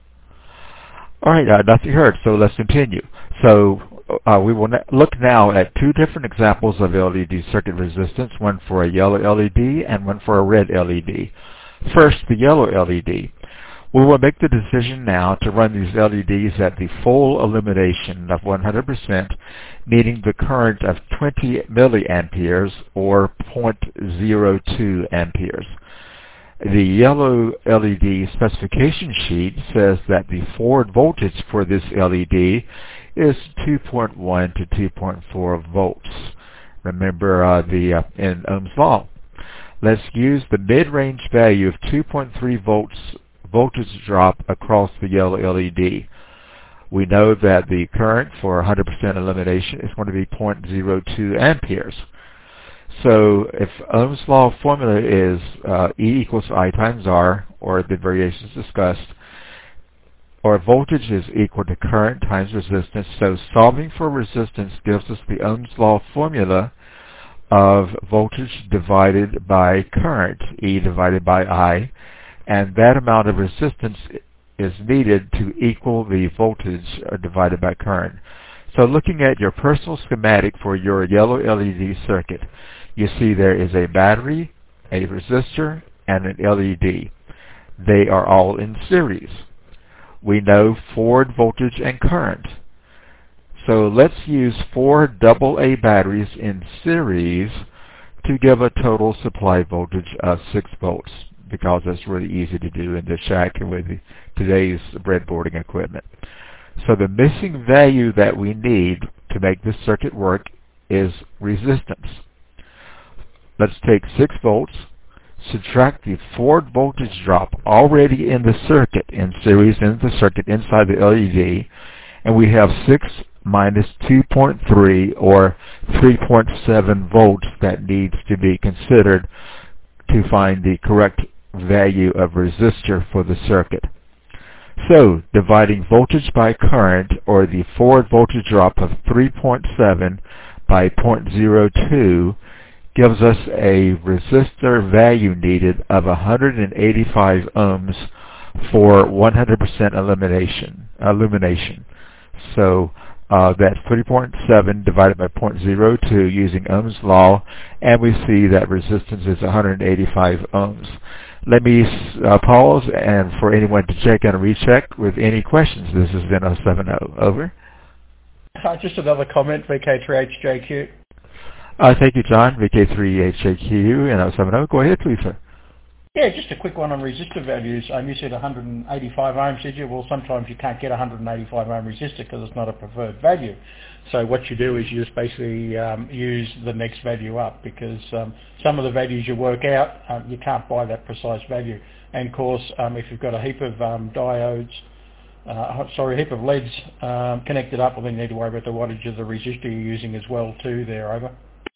All right, uh, nothing heard, so let's continue. So uh, we will look now at two different examples of L E D circuit resistance, one for a yellow L E D and one for a red L E D. First, the yellow L E D. We will make the decision now to run these L E Ds at the full illumination of one hundred percent, meaning the current of twenty milliamperes or zero point zero two amperes. The yellow L E D specification sheet says that the forward voltage for this L E D is two point one to two point four volts. Remember uh, the uh, in Ohm's law. Let's use the mid-range value of two point three volts voltage drop across the yellow L E D. We know that the current for one hundred percent illumination is going to be zero point zero two amperes. So if Ohm's law formula is uh, E equals I times R, or the variations discussed, or voltage is equal to current times resistance, so solving for resistance gives us the Ohm's law formula of voltage divided by current, E divided by I, and that amount of resistance is needed to equal the voltage divided by current. So looking at your personal schematic for your yellow L E D circuit, you see there is a battery, a resistor, and an L E D. They are all in series. We know forward voltage and current. So let's use four double A batteries in series to give a total supply voltage of six volts, because that's really easy to do in the shack with today's breadboarding equipment. So the missing value that we need to make this circuit work is resistance. Let's take six volts, subtract the forward voltage drop already in the circuit, in series in the circuit inside the L E D, and we have six minus two point three, or three point seven volts, that needs to be considered to find the correct value of resistor for the circuit. So, dividing voltage by current, or the forward voltage drop of three point seven by zero point zero two, gives us a resistor value needed of one hundred eighty-five ohms for one hundred percent illumination. illumination. So uh, that's three point seven divided by zero point zero two using Ohm's law, and we see that resistance is one hundred eighty-five ohms. Let me uh, pause and for anyone to check and recheck with any questions. This is N O seven zero. Over. Uh, just another comment, V K three H J Q. Uh, thank you, John. V K three H J Q, N O seven zero. Go ahead, please, sir. Yeah, just a quick one on resistor values. Um, you said one hundred eighty-five ohms, did you? Well, sometimes you can't get one hundred eighty-five ohm resistor because it's not a preferred value. So what you do is you just basically um, use the next value up, because um, some of the values you work out, um, you can't buy that precise value. And of course, um, if you've got a heap of um, diodes, uh, sorry, a heap of L E Ds um, connected up, well, then you need to worry about the wattage of the resistor you're using as well too there. Over.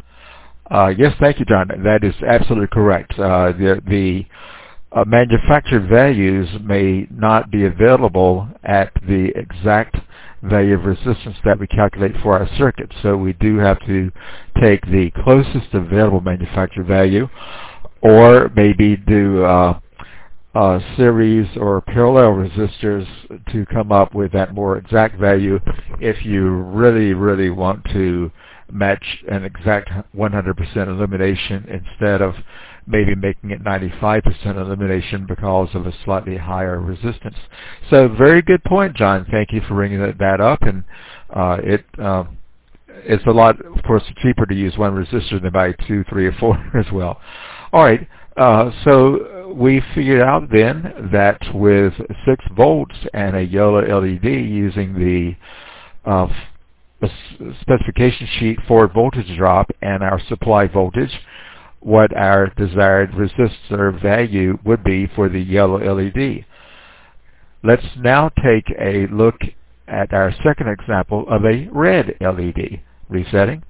Uh, yes, thank you, John. That is absolutely correct. Uh, the the uh, manufactured values may not be available at the exact value of resistance that we calculate for our circuit. So we do have to take the closest available manufactured value, or maybe do uh, uh, series or parallel resistors to come up with that more exact value if you really, really want to match an exact one hundred percent illumination instead of maybe making it ninety-five percent illumination because of a slightly higher resistance. So very good point, John. Thank you for bringing that up. And uh, it uh, it's a lot, of course, cheaper to use one resistor than buy two, three, or four as well. All right. Uh, so we figured out then that with six volts and a yellow L E D using the uh, specification sheet forward voltage drop and our supply voltage, what our desired resistor value would be for the yellow L E D. Let's now take a look at our second example of a red L E D. Resetting.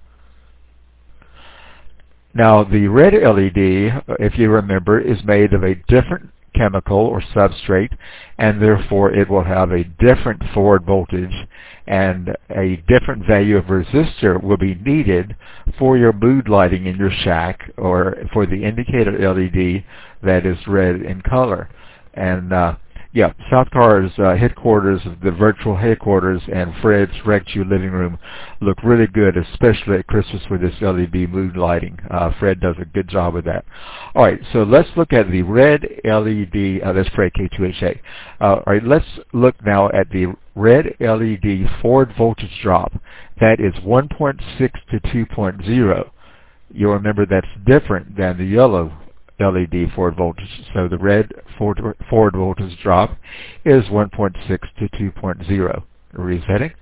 Now the red L E D, if you remember, is made of a different chemical or substrate, and therefore it will have a different forward voltage, and a different value of resistor will be needed for your mood lighting in your shack, or for the indicator L E D that is red in color. And uh, yeah, Southcar's uh, headquarters, the virtual headquarters, and Fred's Rec-Q living room look really good, especially at Christmas with this L E D mood lighting. Uh, Fred does a good job with that. All right, so let's look at the red L E D. Uh, that's Fred K two H A. Uh, all right, let's look now at the red L E D forward voltage drop. That is one point six to two point zero. You'll remember that's different than the yellow L E D forward voltage. So the red forward, forward voltage drop is one point six to two point zero. Resetting.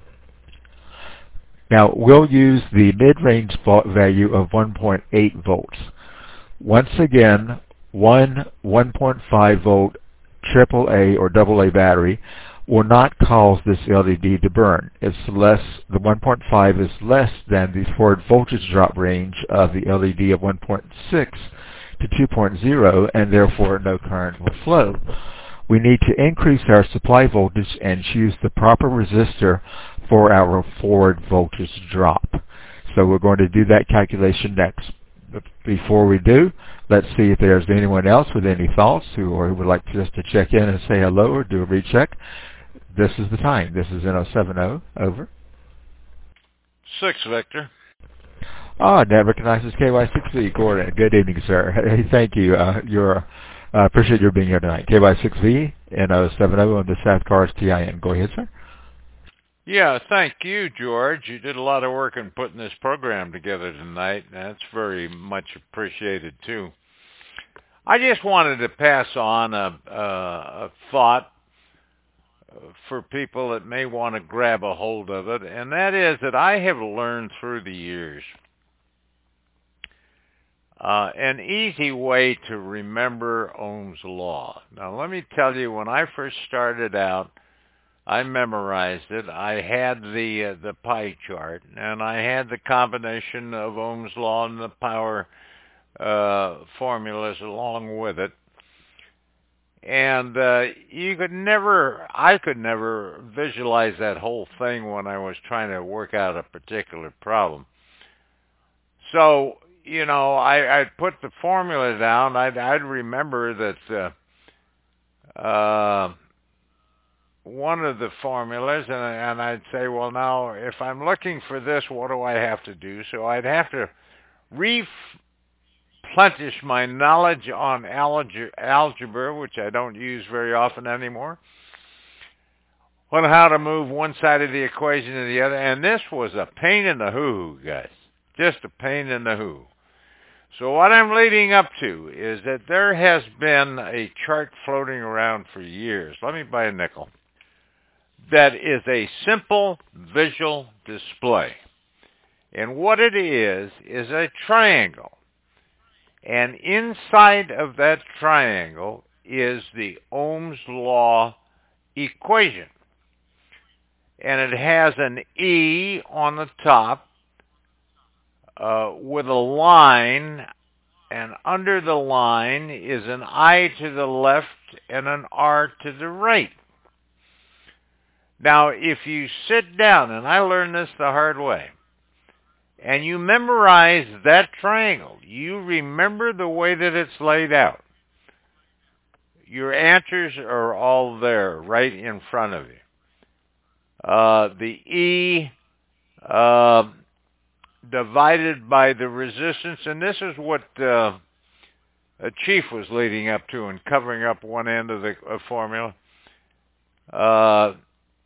Now we'll use the mid-range value of one point eight volts. Once again, one one point five volt triple A or double A battery will not cause this L E D to burn. It's less, the one point five is less than the forward voltage drop range of the L E D of one point six to two point zero, and therefore no current will flow. We need to increase our supply voltage and choose the proper resistor for our forward voltage drop. So we're going to do that calculation next. But before we do, let's see if there's anyone else with any thoughts who, or who would like just to check in and say hello or do a recheck. This is the time. This is N O seven zero. Over. Six, Victor. Ah, that recognizes K Y six V. Gordon. Good evening, sir. Hey, thank you. Uh, you're, uh, appreciate your being here tonight. K Y six V, N O seven zero on the South Cars T I N. Go ahead, sir. Yeah, thank you, George. You did a lot of work in putting this program together tonight. That's very much appreciated, too. I just wanted to pass on a, a, a thought for people that may want to grab a hold of it, and that is that I have learned through the years uh, an easy way to remember Ohm's law. Now, let me tell you, when I first started out, I memorized it. I had the uh, the pie chart, and I had the combination of Ohm's law and the power uh, formulas along with it. And uh, you could never, I could never visualize that whole thing when I was trying to work out a particular problem. So, you know, I, I'd put the formula down. I'd, I'd remember that uh, uh, one of the formulas, and, and I'd say, well, now, if I'm looking for this, what do I have to do? So I'd have to replenish my knowledge on alge- algebra, which I don't use very often anymore, on how to move one side of the equation to the other. And this was a pain in the hoo-hoo, guys. Just a pain in the hoo. So what I'm leading up to is that there has been a chart floating around for years. Let me buy a nickel. That is a simple visual display. And what it is, is a triangle. And inside of that triangle is the Ohm's law equation. And it has an E on the top uh, with a line, and under the line is an I to the left and an R to the right. Now, if you sit down, and I learned this the hard way, and you memorize that triangle, you remember the way that it's laid out, your answers are all there, right in front of you. Uh, the E uh, divided by the resistance, and this is what uh, a Chief was leading up to and covering up one end of the uh, formula. Uh,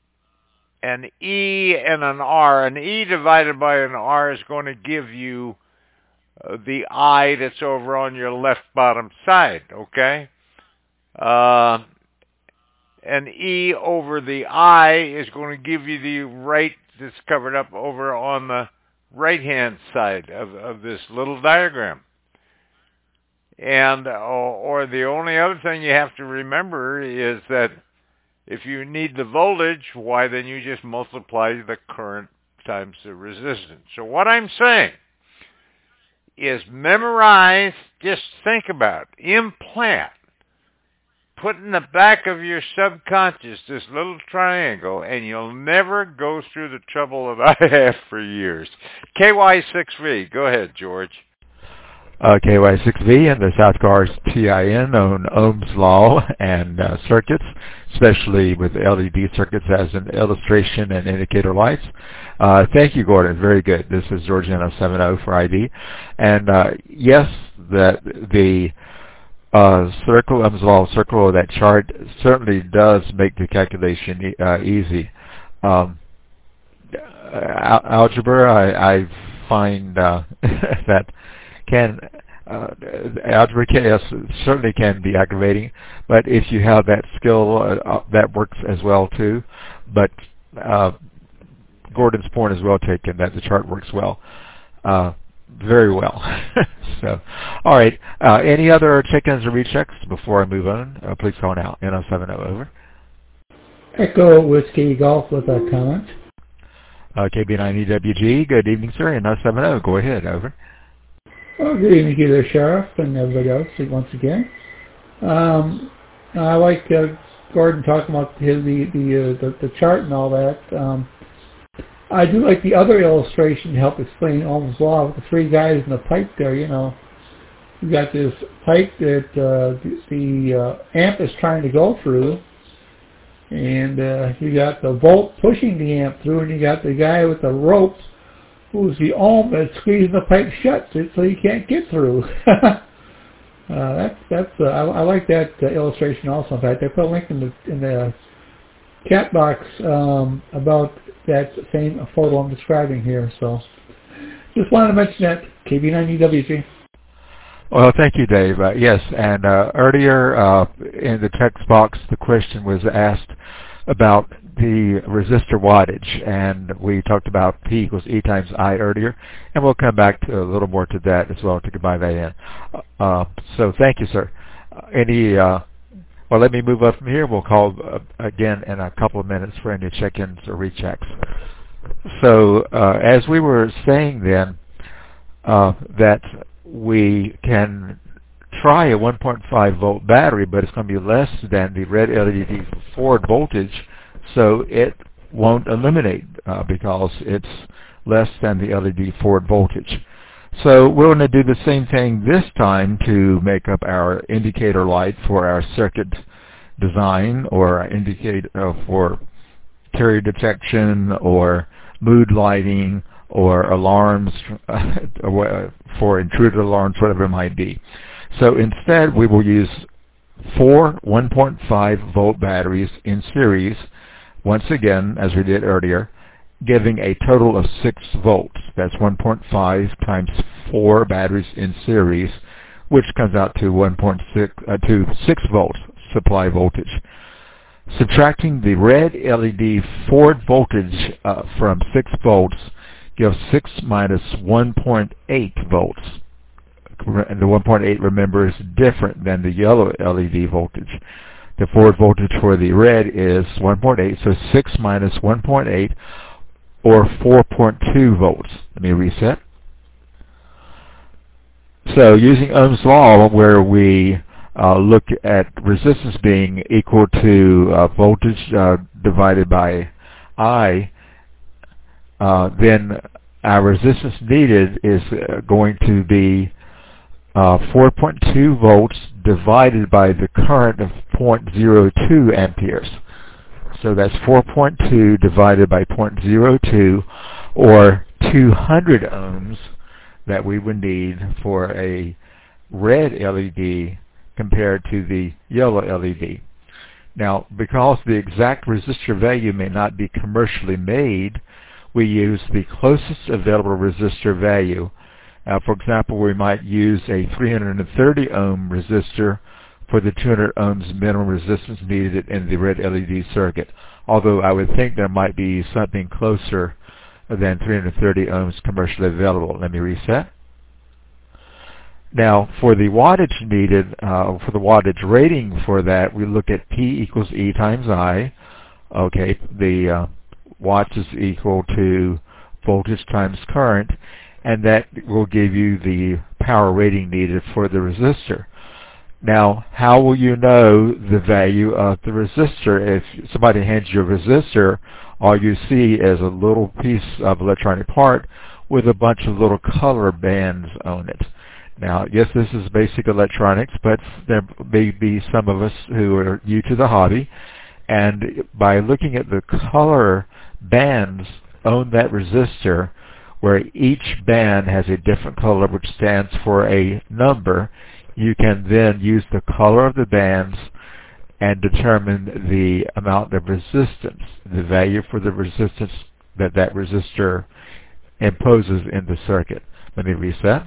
an E and an R. An E divided by an R is going to give you uh, the I that's over on your left bottom side, okay? Uh, an E over the I is going to give you the right that's covered up over on the right-hand side of, of this little diagram. And, or, or the only other thing you have to remember is that if you need the voltage, why, then you just multiply the current times the resistance. So what I'm saying is memorize, just think about, implant, put in the back of your subconscious this little triangle, and you'll never go through the trouble that I have for years. K Y six V, go ahead, George. Uh, K Y six V and the South Cars T I N on Ohm's Law and uh, circuits, especially with L E D circuits as an illustration and indicator lights. Uh, thank you, Gordon. Very good. This is George N O seven zero for I D. And uh, yes, that the uh, circle, Ohm's Law circle of that chart certainly does make the calculation uh, easy. Um, al- algebra, I, I find uh, that can uh, algebra can, yes, certainly can be aggravating, but if you have that skill, uh, that works as well too. But uh, Gordon's point is well taken that the chart works well, uh, very well. So, all right. Uh, any other check-ins or rechecks before I move on? Uh, please call now. N O seven zero over. Echo Whiskey Golf with a comment. Uh, K B nine E W G. Good evening, sir. N O seven zero. Go ahead. Over. Well, good evening to you there, Sheriff, and everybody else once again. Um, I like uh, Gordon talking about his, the the, uh, the the chart and all that. Um, I do like the other illustration to help explain Ohm's Law with the three guys in the pipe there. You know, you got this pipe that uh, the, the uh, amp is trying to go through, and uh, you got the volt pushing the amp through, and you got the guy with the rope who's the ohm that's squeezing the pipe shut so you can't get through. uh, that's that's uh, I, I like that uh, illustration also. In fact, I put a link in the in the chat box um, about that same photo I'm describing here. So just wanted to mention that. K B ninety W G. Well, thank you, Dave. Uh, yes, and uh, earlier uh, in the text box, the question was asked about the resistor wattage, and we talked about P equals E times I earlier, and we'll come back to a little more to that as well to combine that in. Uh, so thank you, sir. Uh, any, uh, well, let me move up from here. We'll call uh, again in a couple of minutes for any check-ins or rechecks. So uh, as we were saying then, uh, that we can try a one point five volt battery, but it's going to be less than the red L E D forward voltage, so it won't illuminate uh, because it's less than the L E D forward voltage. So we're going to do the same thing this time to make up our indicator light for our circuit design, or indicate uh, for carrier detection or mood lighting or alarms uh, for intruder alarms, whatever it might be. So instead we will use four one point five volt batteries in series, once again as we did earlier, giving a total of six volts. That's one point five times four batteries in series, which comes out to one point six uh, to six volts supply voltage. Subtracting the red L E D forward voltage uh, from six volts gives six minus one point eight volts. And the one point eight, remember, is different than the yellow L E D voltage. The forward voltage for the red is one point eight, so six minus one point eight, or four point two volts. Let me reset. So using Ohm's law, where we uh, look at resistance being equal to uh, voltage uh, divided by I, uh, then our resistance needed is uh, going to be uh, four point two volts divided by the current of zero point zero two amperes. So that's four point two divided by zero point zero two, or two hundred ohms, that we would need for a red L E D compared to the yellow L E D. Now, because the exact resistor value may not be commercially made, we use the closest available resistor value. Uh, for example, we might use a three hundred thirty ohm resistor for the two hundred ohms minimum resistance needed in the red L E D circuit, although I would think there might be something closer than three hundred thirty ohms commercially available. Let me reset. Now, for the wattage needed, uh, for the wattage rating for that, we look at P equals E times I. Okay, the uh, watts is equal to voltage times current, and that will give you the power rating needed for the resistor. Now, how will you know the value of the resistor? If somebody hands you a resistor, all you see is a little piece of electronic part with a bunch of little color bands on it. Now, yes, this is basic electronics, but there may be some of us who are new to the hobby, and by looking at the color bands on that resistor, where each band has a different color which stands for a number, you can then use the color of the bands and determine the amount of resistance, the value for the resistance that that resistor imposes in the circuit. Let me reset.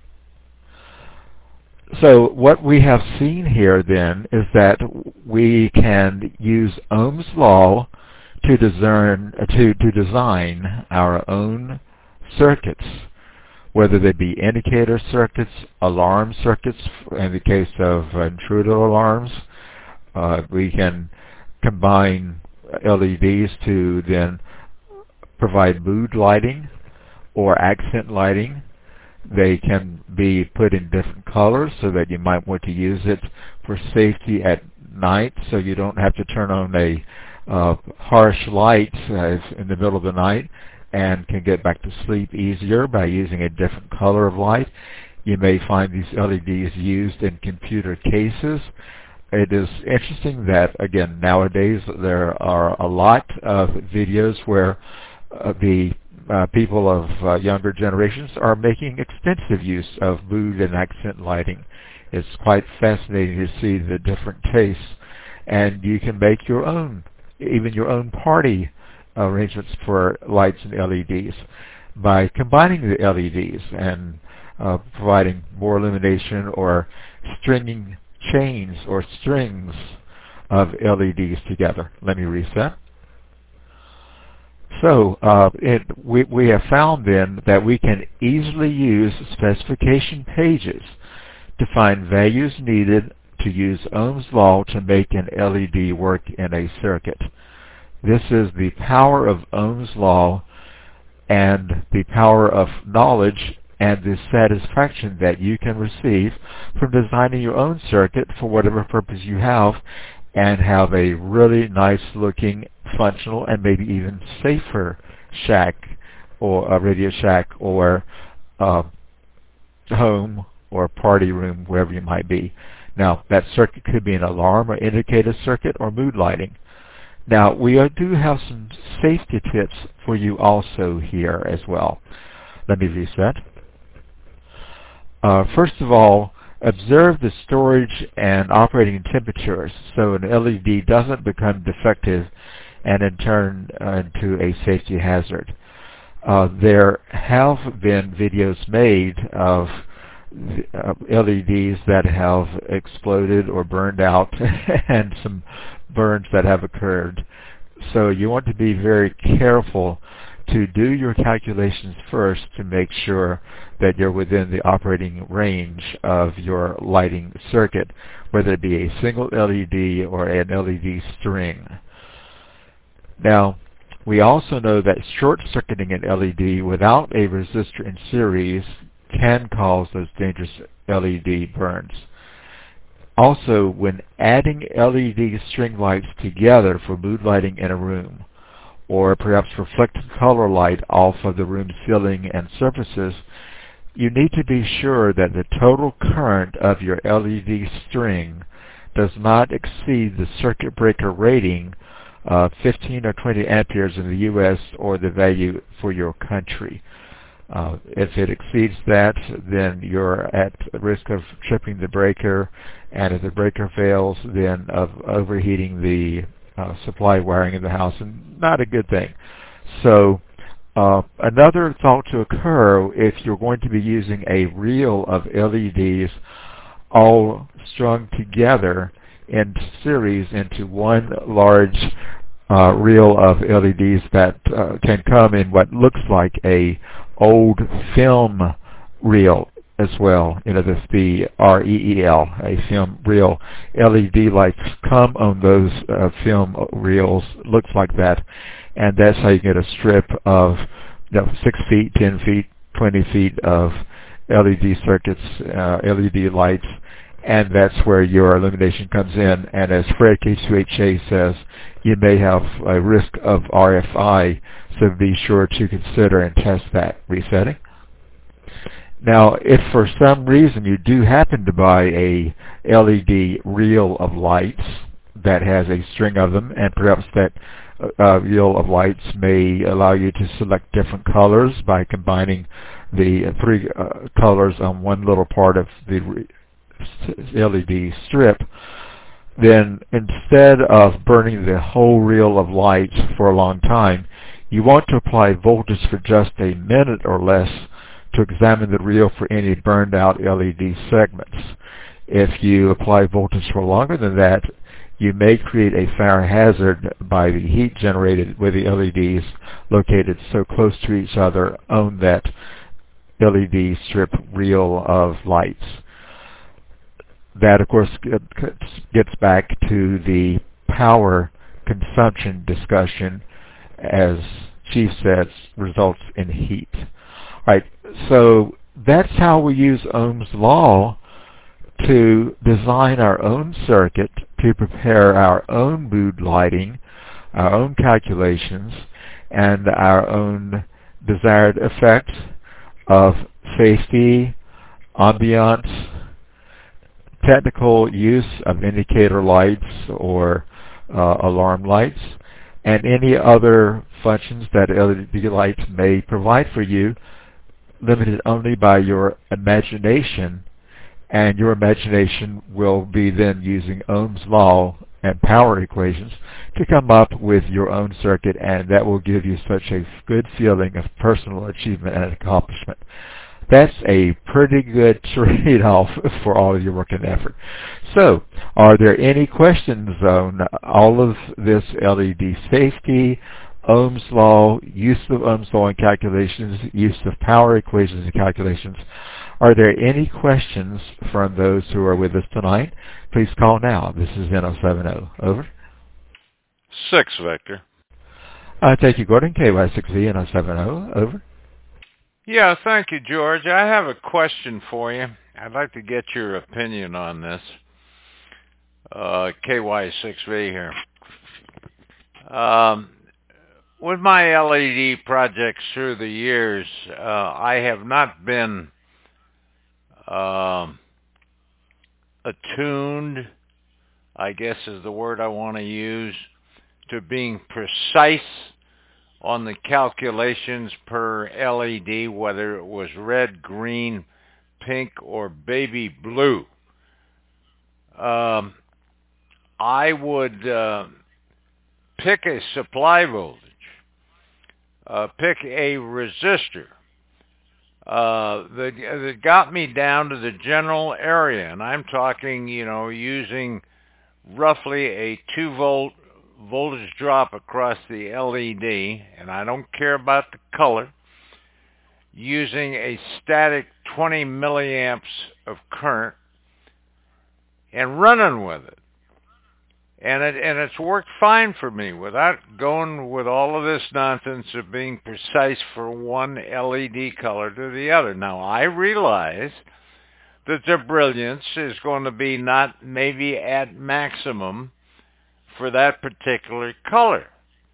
So what we have seen here then is that we can use Ohm's law to discern, to, to design our own circuits, whether they be indicator circuits, alarm circuits, in the case of intruder alarms. Uh, we can combine L E Ds to then provide mood lighting or accent lighting. They can be put in different colors so that you might want to use it for safety at night, so you don't have to turn on a uh, harsh light uh, in the middle of the night, and can get back to sleep easier by using a different color of light. You may find these L E Ds used in computer cases. It is interesting that, again, nowadays there are a lot of videos where uh, the uh, people of uh, younger generations are making extensive use of mood and accent lighting. It's quite fascinating to see the different tastes, and you can make your own, even your own party arrangements for lights and L E Ds by combining the L E Ds and uh, providing more illumination or stringing chains or strings of L E Ds together. Let me reset. So uh, it, we, we have found then that we can easily use specification pages to find values needed to use Ohm's law to make an L E D work in a circuit. This is the power of Ohm's law and the power of knowledge and the satisfaction that you can receive from designing your own circuit for whatever purpose you have, and have a really nice looking, functional, and maybe even safer shack or a Radio Shack or uh, home or party room, wherever you might be. Now, that circuit could be an alarm or indicator circuit or mood lighting. Now, we do have some safety tips for you also here as well. Let me reset. Uh, first of all, observe the storage and operating temperatures so an L E D doesn't become defective and in turn uh, into a safety hazard. Uh, there have been videos made of uh, L E Ds that have exploded or burned out and some burns that have occurred. So you want to be very careful to do your calculations first to make sure that you're within the operating range of your lighting circuit, whether it be a single L E D or an L E D string. Now, we also know that short-circuiting an L E D without a resistor in series can cause those dangerous L E D burns. Also, when adding L E D string lights together for mood lighting in a room, or perhaps reflected color light off of the room ceiling and surfaces, you need to be sure that the total current of your L E D string does not exceed the circuit breaker rating of fifteen or twenty amperes in the U S or the value for your country. Uh, if it exceeds that, then you're at risk of tripping the breaker, and if the breaker fails, then of overheating the uh, supply wiring in the house, and not a good thing. So uh, another thought to occur, if you're going to be using a reel of L E Ds all strung together in series into one large uh, reel of L E Ds that uh, can come in what looks like a old film reel as well. You know, this the R E E L, a film reel. L E D lights come on those uh, film reels, looks like that, and that's how you get a strip of, you know, six feet, ten feet, twenty feet of L E D circuits, uh, L E D lights, and that's where your illumination comes in. And as Fred K two H A says, you may have a risk of R F I, so be sure to consider and test that. Resetting. Now, if for some reason you do happen to buy a L E D reel of lights that has a string of them, and perhaps that uh, reel of lights may allow you to select different colors by combining the three uh, colors on one little part of the L E D strip, then instead of burning the whole reel of lights for a long time, you want to apply voltage for just a minute or less to examine the reel for any burned out L E D segments. If you apply voltage for longer than that, you may create a fire hazard by the heat generated with the L E Ds located so close to each other on that L E D strip reel of lights. That, of course, gets back to the power consumption discussion, as Chief says, results in heat. All right, so that's how we use Ohm's law to design our own circuit, to prepare our own mood lighting, our own calculations, and our own desired effects of safety, ambiance, technical use of indicator lights or uh, alarm lights, and any other functions that L E D lights may provide for you, limited only by your imagination and your imagination will be then using Ohm's law and power equations to come up with your own circuit, and that will give you such a good feeling of personal achievement and accomplishment. That's a pretty good trade-off for all of your work and effort. So, are there any questions on all of this L E D safety, Ohm's law, use of Ohm's law in calculations, use of power equations and calculations? Are there any questions from those who are with us tonight? Please call now. This is N zero seven zero. Over. Six, Victor. Uh, thank you, Gordon. K Y six V N zero seven zero. Over. Yeah, thank you, George. I have a question for you. I'd like to get your opinion on this. Uh, K Y six V here. Um, with my L E D projects through the years, uh, I have not been um, attuned, I guess is the word I want to use, to being precise on the calculations per L E D, whether it was red, green, pink, or baby blue. Um, I would uh, pick a supply voltage, uh, pick a resistor uh, that, that got me down to the general area, and I'm talking, you know, using roughly a two volt voltage drop across the L E D, and I don't care about the color, using a static twenty milliamps of current and running with it. And it and it's worked fine for me without going with all of this nonsense of being precise for one L E D color to the other. Now, I realize that the brilliance is going to be not maybe at maximum for that particular color.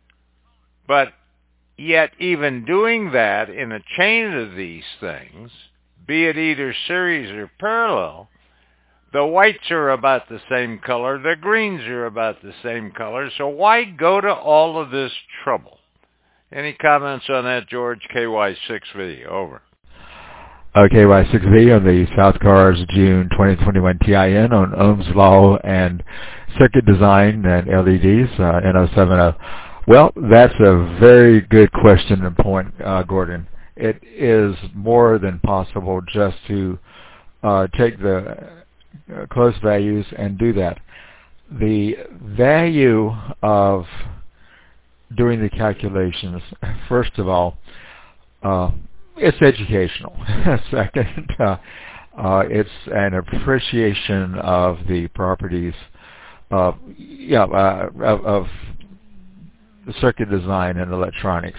But yet even doing that in a chain of these things, be it either series or parallel, the whites are about the same color, the greens are about the same color, so why go to all of this trouble? Any comments on that, George? K Y six V, over. Uh, K Y six V on the South Cars June twenty twenty-one T I N on Ohm's law and circuit design and L E Ds, uh, N zero seven zero. Well, that's a very good question and point, uh, Gordon. It is more than possible just to uh, take the uh, close values and do that. The value of doing the calculations, first of all, uh, it's educational. Second, uh, uh, it's an appreciation of the properties of, yeah, uh, of, of circuit design and electronics.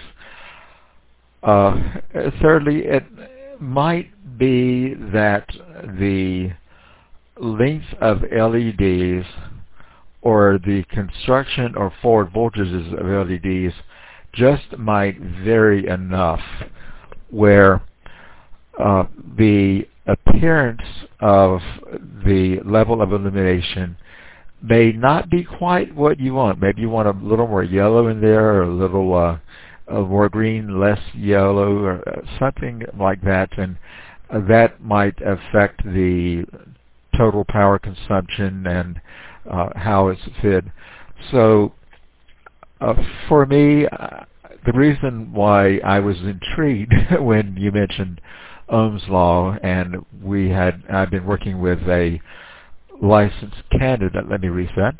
Uh, thirdly, it might be that the length of L E Ds or the construction or forward voltages of L E Ds just might vary enough where uh, the appearance of the level of illumination may not be quite what you want. Maybe you want a little more yellow in there, or a little uh, uh, more green, less yellow, or uh, something like that, and uh, that might affect the total power consumption and uh, how it's fit. So uh, for me, uh, the reason why I was intrigued when you mentioned Ohm's law, and we had I've been working with a licensed candidate, let me reset,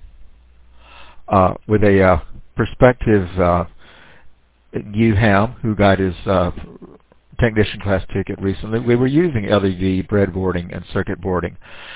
uh, with a uh, prospective uh, U HAM who got his uh, technician class ticket recently. We were using L E D breadboarding and circuit boarding,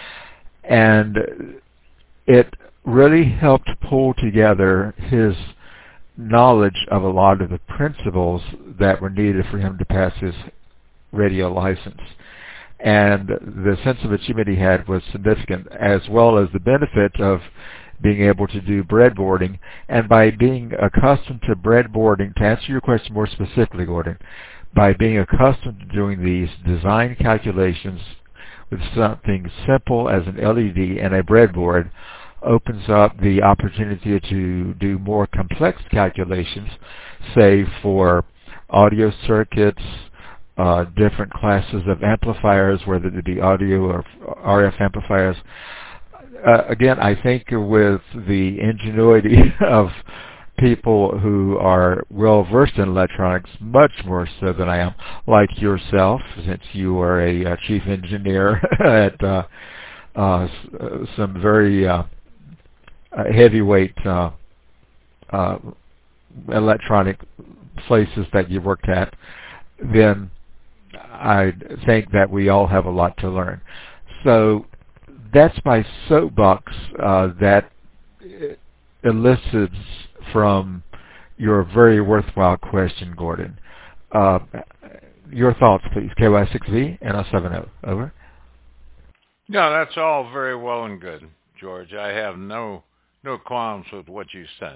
and it really helped pull together his knowledge of a lot of the principles that were needed for him to pass his radio license. And the sense of achievement he had was significant, as well as the benefit of being able to do breadboarding. And by being accustomed to breadboarding, to answer your question more specifically, Gordon, by being accustomed to doing these design calculations with something simple as an L E D and a breadboard, opens up the opportunity to do more complex calculations, say for audio circuits, uh, different classes of amplifiers, whether it be audio or R F amplifiers. Uh, again, I think with the ingenuity of people who are well versed in electronics, much more so than I am, like yourself, since you are a, a chief engineer at uh, uh, some very uh, heavyweight uh, uh, electronic places that you worked at, then I think that we all have a lot to learn. So that's my soapbox uh, that elicits from your very worthwhile question, Gordon. Uh, your thoughts, please. K Y six V N O seven O. Over. No, that's all very well and good, George. I have no no qualms with what you said.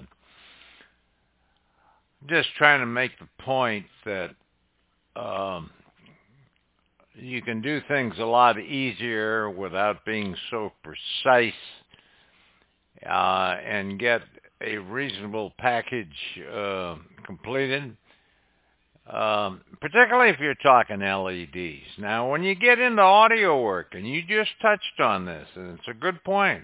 Just trying to make the point that um, you can do things a lot easier without being so precise uh, and get a reasonable package uh, completed, um, particularly if you're talking L E Ds. Now, when you get into audio work, and you just touched on this, and it's a good point,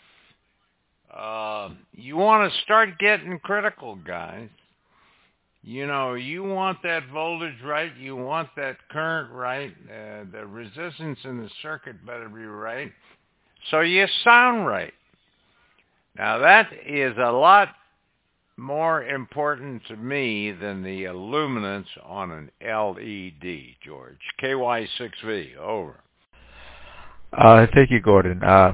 uh, you want to start getting critical, guys. You know, you want that voltage right, you want that current right, uh, the resistance in the circuit better be right, so you sound right. Now, that is a lot more important to me than the illuminance on an L E D, George. K Y six V, over. Uh, thank you, Gordon. Uh,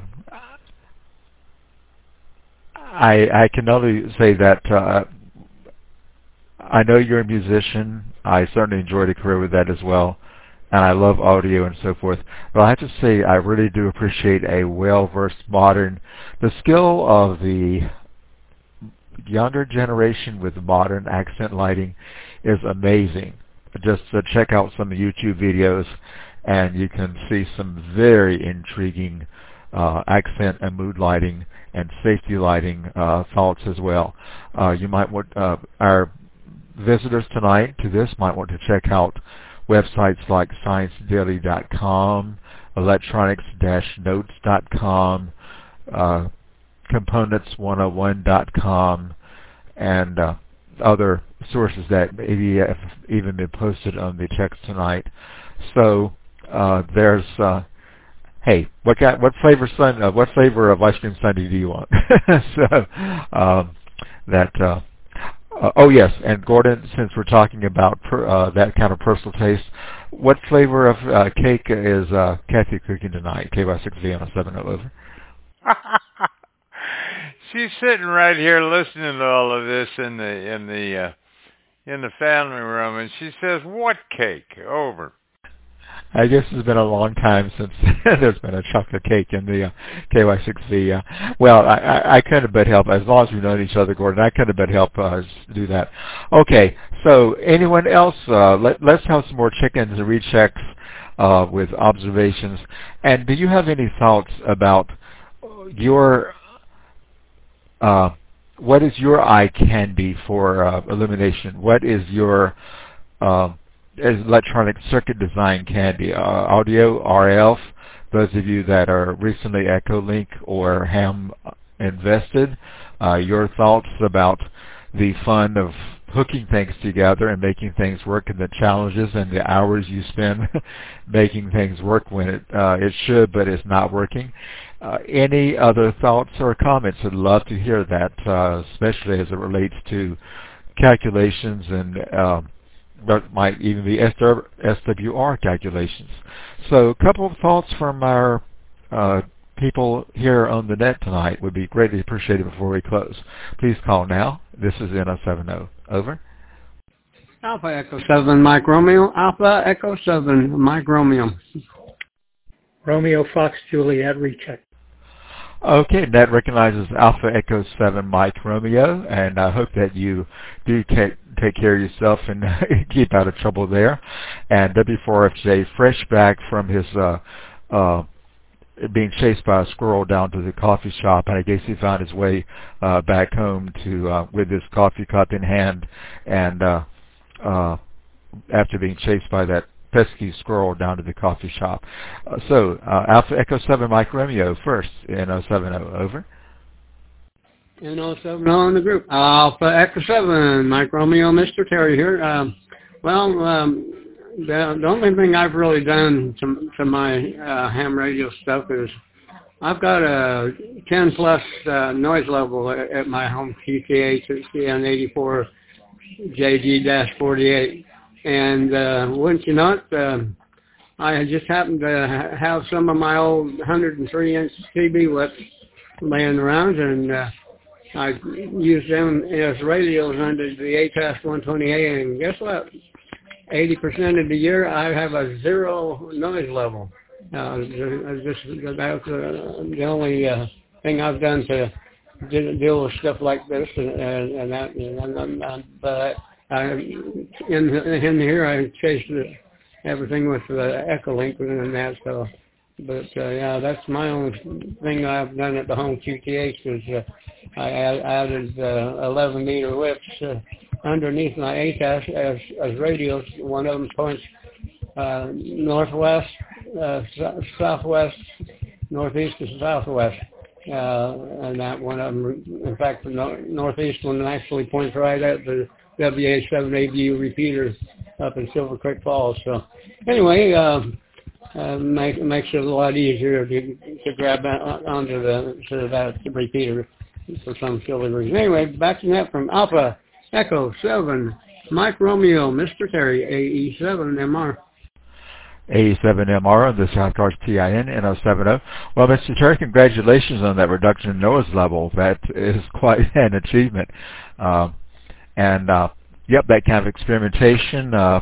I, I can only say that uh, I know you're a musician. I certainly enjoyed a career with that as well, and I love audio and so forth. But I have to say, I really do appreciate a well-versed modern. The skill of the younger generation with modern accent lighting is amazing. Just uh, check out some YouTube videos, and you can see some very intriguing uh, accent and mood lighting and safety lighting uh, thoughts as well. Uh, you might want uh, our visitors tonight to this might want to check out websites like science daily dot com, electronics dash notes dot com, uh, components one oh one dot com, and uh, other sources that maybe have even been posted on the text tonight. So uh, there's, uh, hey, what kind, what flavor sun, uh, what flavor of ice cream sundae do you want? so um, that. Uh, Uh, oh yes, and Gordon, since we're talking about per, uh, that kind of personal taste, what flavor of uh, cake is uh, Kathy cooking tonight? K Y six V N O seven O, over. She's sitting right here listening to all of this in the in the uh, in the family room, and she says, "What cake?" Over. I guess it's been a long time since there's been a chocolate cake in the uh, K Y six V. Uh, well, I, I, I couldn't but help, as long as we've known each other, Gordon, I couldn't but help uh, do that. Okay, so anyone else, uh, let, let's have some more chickens and rechecks uh, with observations. And do you have any thoughts about your, uh, what is your eye candy for uh, illumination? What is your uh, electronic circuit design candy? Uh, audio, R F, those of you that are recently Echolink or Ham invested, uh, your thoughts about the fun of hooking things together and making things work, and the challenges and the hours you spend making things work when it uh, it should but it's not working. Uh, any other thoughts or comments? I'd love to hear that, uh, especially as it relates to calculations and uh, that might even be S W R calculations. So a couple of thoughts from our uh, people here on the net tonight would be greatly appreciated before we close. Please call now. This is N O seven O. Over. Alpha Echo seven Mike Romeo. Alpha Echo seven Mike Romeo. Romeo Fox Juliet recheck. Okay, that recognizes Alpha Echo seven Mike Romeo, and I hope that you do take take care of yourself and keep out of trouble there. And W four F J, fresh back from his uh, uh, being chased by a squirrel down to the coffee shop, and I guess he found his way uh, back home to uh, with his coffee cup in hand, and uh, uh, after being chased by that pesky squirrel down to the coffee shop. Uh, so, uh, Alpha Echo seven Mike Romeo first in oh seven oh, over. In oh seven oh in the group. Alpha Echo seven, Mike Romeo, Mister Terry here. Um, well, um, the, the only thing I've really done to, to my uh, ham radio stuff is I've got a ten plus uh, noise level at, at my home Q T H at C N eighty-four J G forty-eight. And uh, wouldn't you know it, uh, I just happened to have some of my old one hundred three inch T V whips laying around, and uh, I used them as radios under the A T A S one twenty-eight, and guess what? eighty percent of the year I have a zero noise level. Uh, just, that's uh, the only uh, thing I've done to deal with stuff like this, and, and that. And, and, and, but I, in in here I chased everything with the Echolink and that. So, but uh, yeah, that's my only thing I've done at the home Q T H is uh, I added uh, eleven meter whips uh, underneath my A T A S as, as radios. One of them points uh, northwest, uh, s- southwest, northeast, and southwest. Uh, and that one of them, in fact, the no- northeast one actually points right at the W A seven A V U repeater up in Silver Creek Falls. So anyway, um, uh, make, makes it a lot easier to, to grab on, onto the to that repeater for some silly reason. Anyway, back to that from Alpha Echo seven, Mike Romeo, Mister Terry, A E seven M R. A E seven M R on the South Cars T I N in oh seven oh. Well, Mister Terry, congratulations on that reduction in noise level. That is quite an achievement. Uh, and, uh, yep, that kind of experimentation. Uh,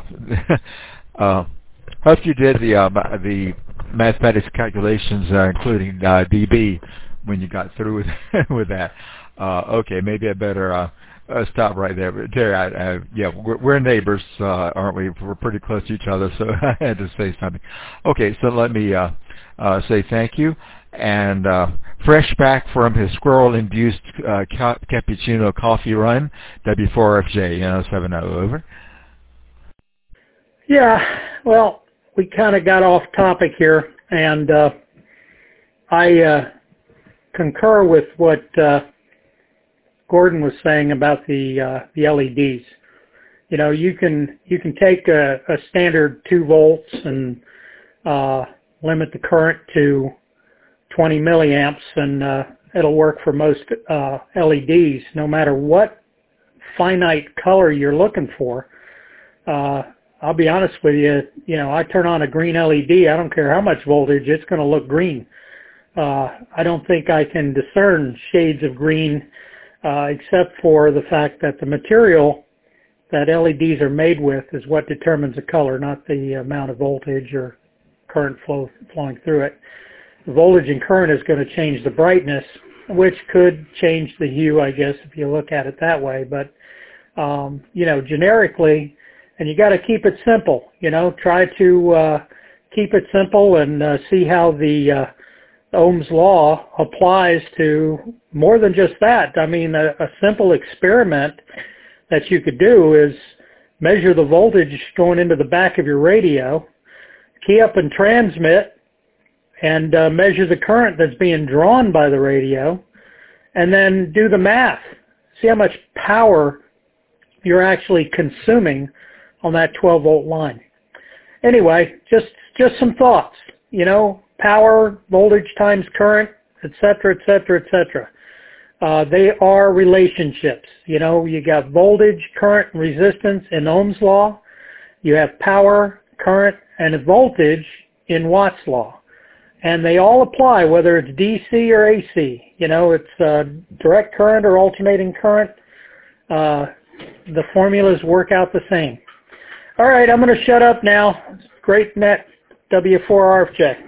uh, hope you did the uh, the mathematics calculations, uh, including uh, D B, when you got through with, with that. Uh, okay, maybe I better... Uh, Uh, stop right there. But Terry, I, I, yeah, we're, we're neighbors, uh, aren't we? We're pretty close to each other, so I had to say something. Okay, so let me uh, uh, say thank you. And uh, fresh back from his squirrel-induced uh, ca- cappuccino coffee run, W four F J, oh seven oh, over. Yeah, well, we kind of got off topic here, and uh, I uh, concur with what uh, Gordon was saying about the uh, the L E Ds. You know, you can you can take a, a standard two volts and uh, limit the current to twenty milliamps, and uh, it'll work for most uh, L E Ds, no matter what finite color you're looking for. Uh, I'll be honest with you. You know, I turn on a green L E D. I don't care how much voltage; it's going to look green. Uh, I don't think I can discern shades of green. Uh, except for the fact that the material that L E Ds are made with is what determines the color, not the amount of voltage or current flow flowing through it. The voltage and current is going to change the brightness, which could change the hue, I guess, if you look at it that way. But, um, you know, generically, and you got to keep it simple, you know, try to uh, keep it simple and uh, see how the uh, Ohm's law applies to more than just that. I mean, a, a simple experiment that you could do is measure the voltage going into the back of your radio, key up and transmit, and uh, measure the current that's being drawn by the radio, and then do the math. See how much power you're actually consuming on that twelve volt line. Anyway, just just some thoughts, you know, power, voltage times current, et cetera, et cetera, et cetera. Uh, they are relationships. You know, you got voltage, current, and resistance in Ohm's law. You have power, current, and voltage in Watt's law. And they all apply, whether it's D C or A C. You know, it's uh, direct current or alternating current. Uh, the formulas work out the same. All right, I'm going to shut up now. Great net, W four R F J.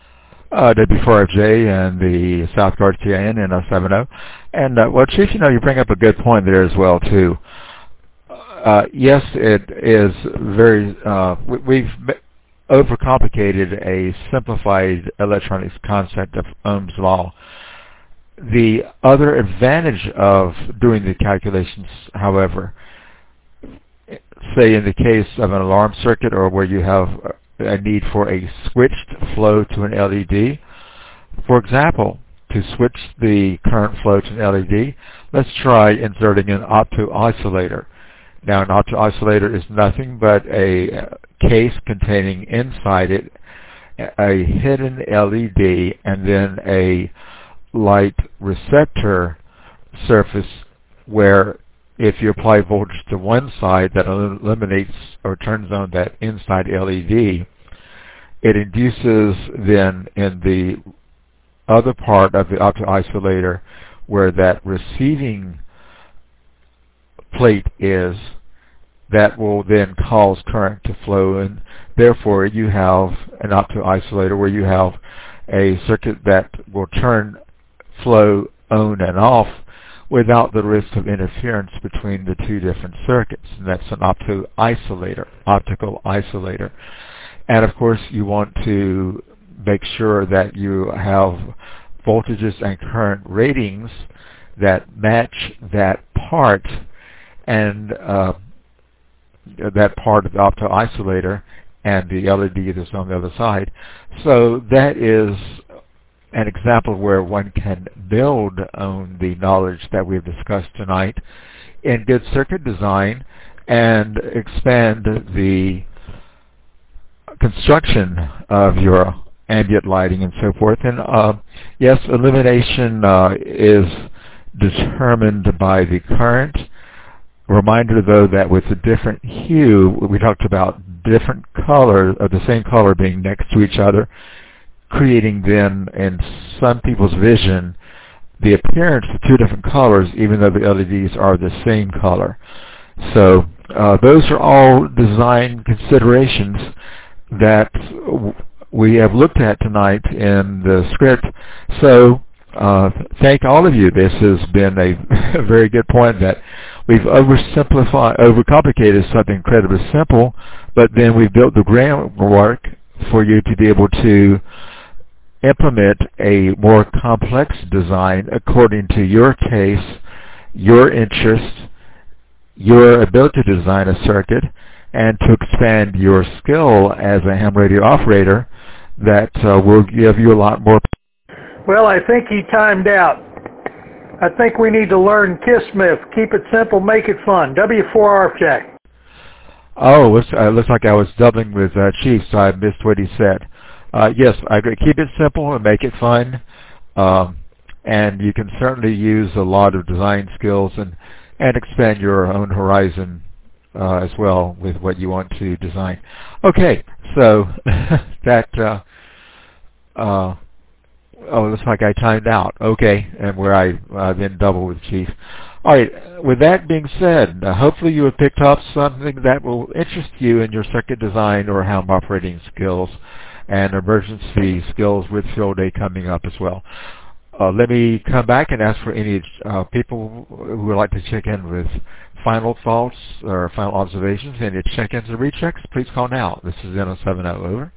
Uh, W four F J and the South Cars T I N in oh seven oh. And, uh, well, Chief, you know, you bring up a good point there as well, too. Uh, yes, it is very, uh, we, we've overcomplicated a simplified electronics concept of Ohm's law. The other advantage of doing the calculations, however, say in the case of an alarm circuit or where you have a need for a switched flow to an L E D. For example, to switch the current flow to an L E D, let's try inserting an opto-isolator. Now, an opto-isolator is nothing but a case containing inside it a hidden L E D and then a light receptor surface where if you apply voltage to one side, that eliminates or turns on that inside L E D. It induces then in the other part of the opto-isolator where that receiving plate is, that will then cause current to flow, and therefore you have an opto-isolator where you have a circuit that will turn flow on and off without the risk of interference between the two different circuits, and that's an opto-isolator, optical isolator. And of course you want to make sure that you have voltages and current ratings that match that part and uh, that part of the opto-isolator and the L E D that's on the other side. So that is an example where one can build on the knowledge that we've discussed tonight in good circuit design and expand the construction of your ambient lighting and so forth. And uh, yes, illumination uh, is determined by the current. Reminder though that with a different hue, we talked about different colors of the same color being next to each other, creating then in some people's vision the appearance of two different colors even though the L E Ds are the same color. So uh, those are all design considerations that we have looked at tonight in the script. So uh, thank all of you. This has been a, a very good point that we've oversimplified, overcomplicated something incredibly simple, but then we've built the groundwork for you to be able to implement a more complex design according to your taste, your interest, your ability to design a circuit, and to expand your skill as a ham radio operator that uh, will give you a lot more. Well, I think he timed out. I think we need to learn Kismet. Keep it simple, make it fun. W four R F Jack. Oh, looks, uh, looks like I was doubling with uh, Chief, so I missed what he said. Uh, yes, I agree. Keep it simple and make it fun. Um, and you can certainly use a lot of design skills and, and expand your own horizon uh, as well with what you want to design. Okay, so that, uh, uh, oh, it looks like I timed out. Okay, and where I uh, then double with Chief. All right, with that being said, uh, hopefully you have picked up something that will interest you in your circuit design or ham operating skills and emergency skills with field day coming up as well. Uh, let me come back and ask for any uh, people who would like to check in with final thoughts or final observations, any check-ins or rechecks. Please call now. This is N oh seven oh, over.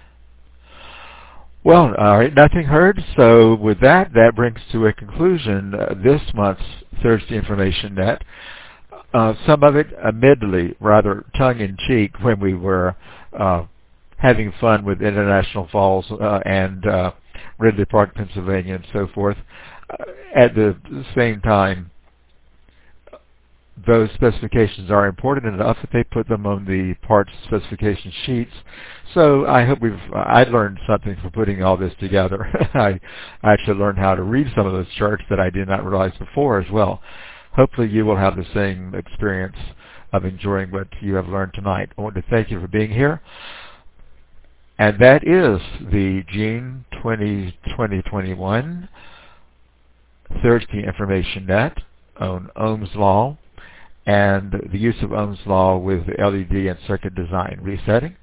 Well, all right, nothing heard. So with that, that brings to a conclusion uh, this month's Thursday Information Net. Uh, some of it admittedly rather tongue-in-cheek when we were uh, having fun with International Falls uh, and uh, Ridley Park, Pennsylvania, and so forth. Uh, at the same time, those specifications are important enough that they put them on the parts specification sheets. So I hope we've, I learned something from putting all this together. I actually learned how to read some of those charts that I did not realize before as well. Hopefully you will have the same experience of enjoying what you have learned tonight. I want to thank you for being here. And that is the June twentieth, twenty twenty-one Thursday Information Net on Ohm's Law and the use of Ohm's Law with L E D and circuit design resetting.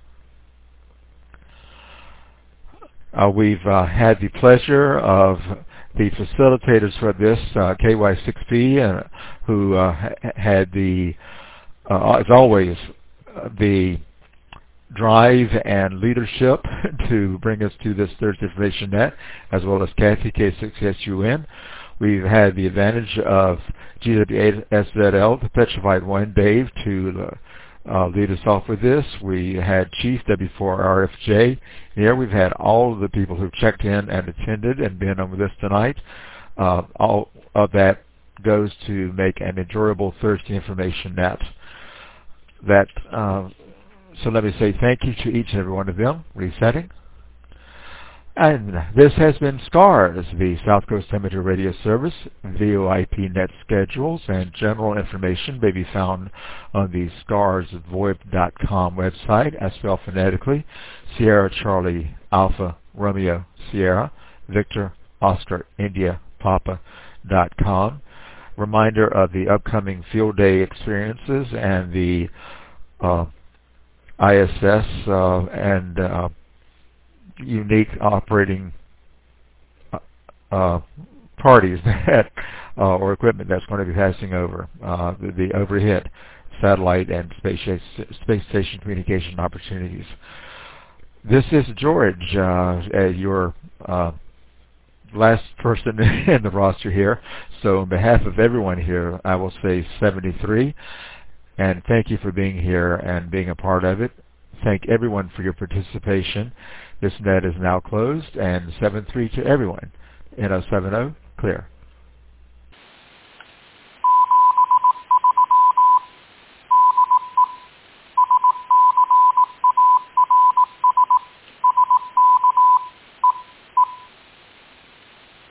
Uh, we've uh, had the pleasure of the facilitators for this, uh, K Y six P, uh, who uh, ha had the, uh, as always, uh, the drive and leadership to bring us to this Thursday Information Net, as well as Kathy, K six S U N. We've had the advantage of G W eight S Z L, the Petrified One, Dave, to uh, lead us off with this. We had Chief W four R F J here. We've had all of the people who've checked in and attended and been on with us tonight. Uh, all of that goes to make an enjoyable Thursday information net. That uh, so let me say thank you to each and every one of them. Resetting. And this has been SCARS, the South Coast Amateur Radio Service. V O I P net schedules and general information may be found on the scars voip dot com website, as spelled phonetically, Sierra Charlie Alpha Romeo Sierra Victor Oscar India Papa dot com. Reminder of the upcoming field day experiences and the uh, I S S uh, and uh, unique operating uh, uh, parties that uh, or equipment that's going to be passing over uh, the, the overhead satellite and space, space station communication opportunities. This is George, uh, your uh, last person in the roster here. So on behalf of everyone here, I will say seventy-three, and thank you for being here and being a part of it. Thank everyone for your participation. This net is now closed, and seven three to everyone. N O seven zero, clear.